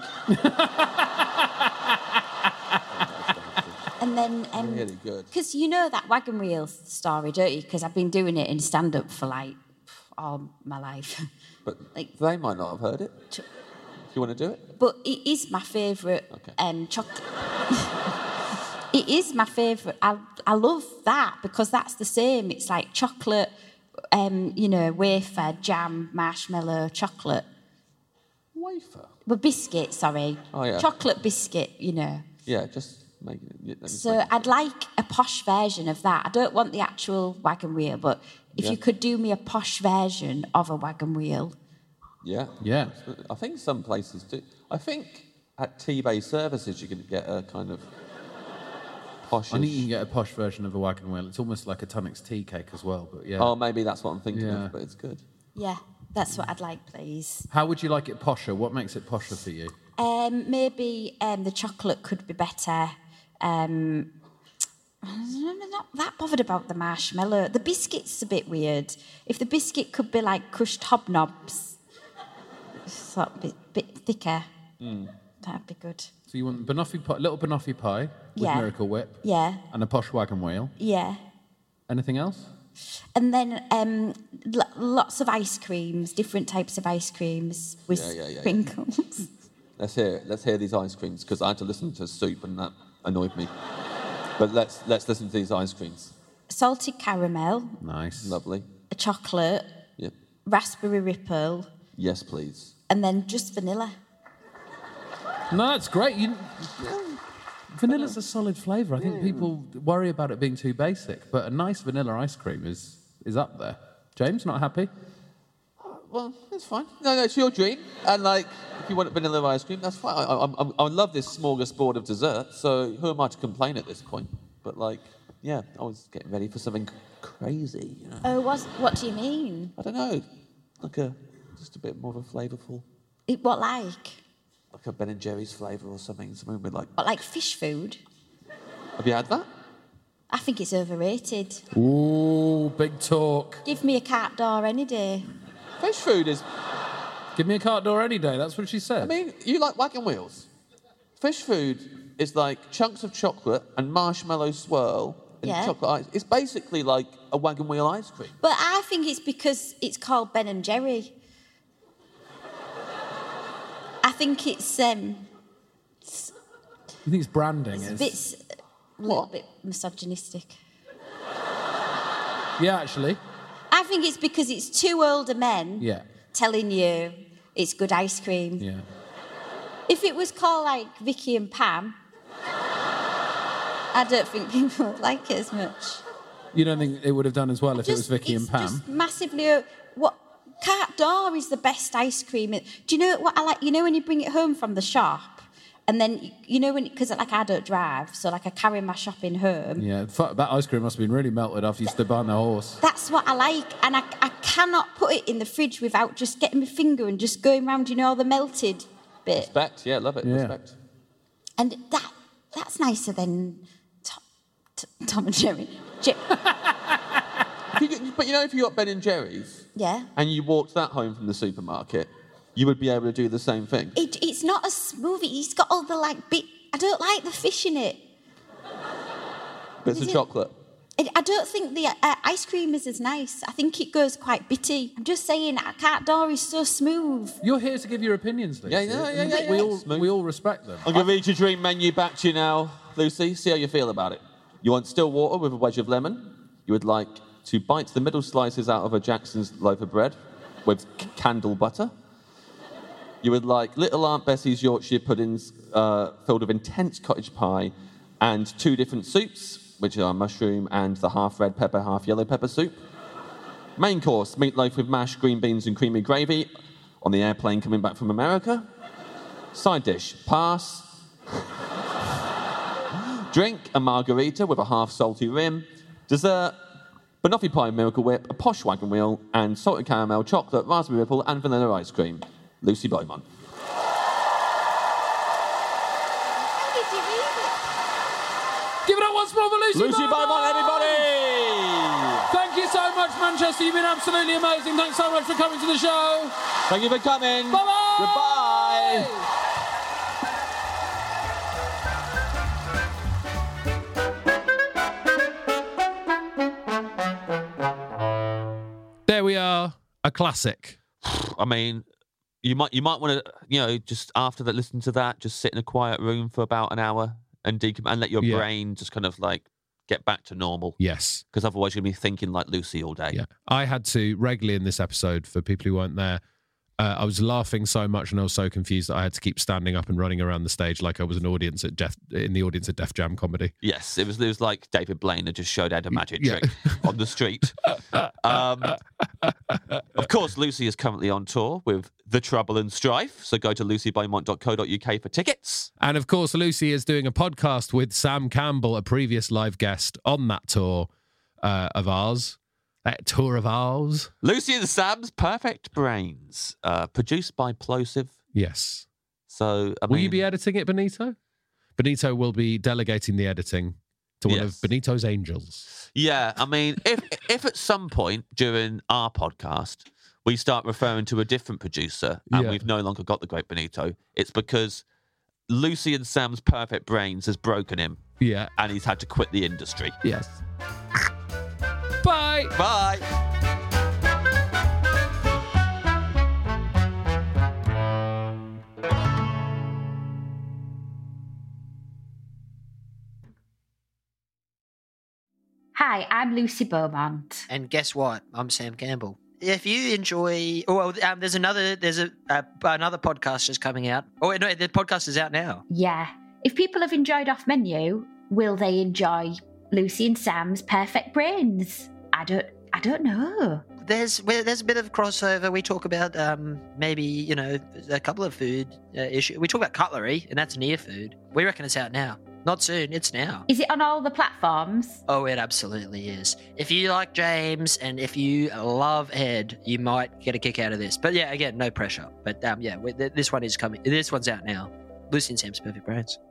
And then... Really good. Because you know that wagon wheel story, don't you? Because I've been doing it in stand-up for, like, all my life. But Like- they might not have heard it. Ch- Do you want to do it? But it is my favourite Okay. chocolate. It is my favourite. I love that because that's the same. It's like chocolate, wafer, jam, marshmallow, chocolate. Wafer. Well, biscuit, sorry. Oh, yeah. Chocolate biscuit, Yeah, just make it. Yeah, just So make it. I'd like a posh version of that. I don't want the actual wagon wheel, but if Yeah. you could do me a posh version of a wagon wheel. Yeah. Yeah. I think some places do. I think at T-Bay services you can get a kind of posh. I think you can get a posh version of a wagon wheel. It's almost like a Tunnocks tea cake as well, but yeah. Oh, maybe that's what I'm thinking Yeah. of, but it's good. Yeah, that's what I'd like, please. How would you like it posher? What makes it posher for you? Maybe the chocolate could be better. I'm not that bothered about the marshmallow. The biscuit's a bit weird. If the biscuit could be like crushed hobnobs, sort of bit thicker, that'd be good. So you want banoffee pie, little banoffee pie with Yeah. Miracle Whip Yeah, and a posh wagon wheel. yeah. Anything else? And then lots of ice creams, different types of ice creams with Yeah. sprinkles. Let's hear these ice creams because I had to listen to Soup and that annoyed me. But let's listen to these ice creams. Salted caramel, Nice. Lovely. a chocolate, Yep. raspberry ripple, Yes, please. and then just vanilla. No, that's great. Vanilla's a solid flavour. I think people worry about it being too basic, but a nice vanilla ice cream is up there. James, not happy? Well, that's fine. No, it's your dream. And if you want vanilla ice cream, that's fine. I love this smorgasbord of dessert. So who am I to complain at this point? But I was getting ready for something crazy. Oh, what do you mean? I don't know, just a bit more of a flavourful, What like? like a Ben and Jerry's flavour or something with What, like fish food? Have you had that? I think it's overrated. Ooh, big talk. Give me a carte d'or any day. Fish food is... Give me a carte d'or any day, that's what she said. I mean, you like wagon wheels. Fish food is like chunks of chocolate and marshmallow swirl and chocolate ice. It's basically like a wagon wheel ice cream. But I think it's because it's called Ben and Jerry. I think it's you think it's branding? a little bit misogynistic. Yeah, actually. I think it's because it's two older men telling you it's good ice cream. Yeah. If it was called like Vicky and Pam, I don't think people would like it as much. You don't think it would have done as well if it was Vicky and Pam? Just massively... Carte d'or is the best ice cream. Do you know what I like? You know when you bring it home from the shop, and then you know because like I don't drive, so like I carry my shopping home. Yeah, that ice cream must have been really melted after you stood behind the horse. That's what I like, and I cannot put it in the fridge without just getting my finger and just going round, all the melted bit. Respect, yeah, love it. Yeah. Respect. And that's nicer than Tom and Jerry. But if you got Ben and Jerry's, and you walked that home from the supermarket, you would be able to do the same thing. It's not a smoothie. It's got all the bit. I don't like the fish in it. Bits of chocolate. I don't think the ice cream is as nice. I think it goes quite bitty. I'm just saying, carte d'or is so smooth. You're here to give your opinions, Lucy. Yeah. We all respect them. I'm going to read your drink menu back to you now, Lucy. See how you feel about it. You want still water with a wedge of lemon. You would like to bite the middle slices out of a Jackson's loaf of bread with candle butter. You would like Little Aunt Bessie's Yorkshire puddings filled with intense cottage pie and 2 different soups, which are mushroom and the half red pepper, half yellow pepper soup. Main course, meatloaf with mashed green beans and creamy gravy on the airplane coming back from America. Side dish, pass. Drink, a margarita with a half salty rim. Dessert, banoffee pie, Miracle Whip, a posh wagon wheel, and salted caramel, chocolate, raspberry ripple, and vanilla ice cream. Lucy Beaumont. How did you read it? Give it up once more for Lucy Beaumont, everybody! Thank you so much, Manchester. You've been absolutely amazing. Thanks so much for coming to the show. Thank you for coming. Bye-bye! Goodbye! There we are, a classic. I mean, you might want to, just after that, listen to that, just sit in a quiet room for about an hour and let your brain just kind of get back to normal. Yes. Because otherwise you're going to be thinking like Lucy all day. Yeah. I had to regularly in this episode, for people who weren't there, I was laughing so much and I was so confused that I had to keep standing up and running around the stage like I was in the audience at Def Jam comedy. Yes, it was like David Blaine had just showed Ed a magic trick on the street. Of course, Lucy is currently on tour with The Trouble and Strife, so go to lucybeaumont.co.uk for tickets. And of course, Lucy is doing a podcast with Sam Campbell, a previous live guest on that tour of ours. That tour of ours. Lucy and Sam's Perfect Brains, produced by Plosive. Yes. So, will you be editing it, Benito? Benito will be delegating the editing to one of Benito's angels. Yeah, I mean, if at some point during our podcast we start referring to a different producer and we've no longer got the great Benito, it's because Lucy and Sam's Perfect Brains has broken him. Yeah. And he's had to quit the industry. Yes. Bye. Bye. Hi, I'm Lucy Beaumont. And guess what? I'm Sam Campbell. If you enjoy, there's another podcast just coming out. Oh no, the podcast is out now. Yeah. If people have enjoyed Off Menu, will they enjoy Lucy and Sam's Perfect Brains? I don't know. There's a bit of crossover. We talk about maybe a couple of food issues. We talk about cutlery, and that's near food. We reckon it's out now. Not soon, it's now. Is it on all the platforms? Oh, it absolutely is. If you like James and if you love Ed, you might get a kick out of this. But yeah, again, no pressure. But this one is coming. This one's out now. Lucy and Sam's Perfect Brains.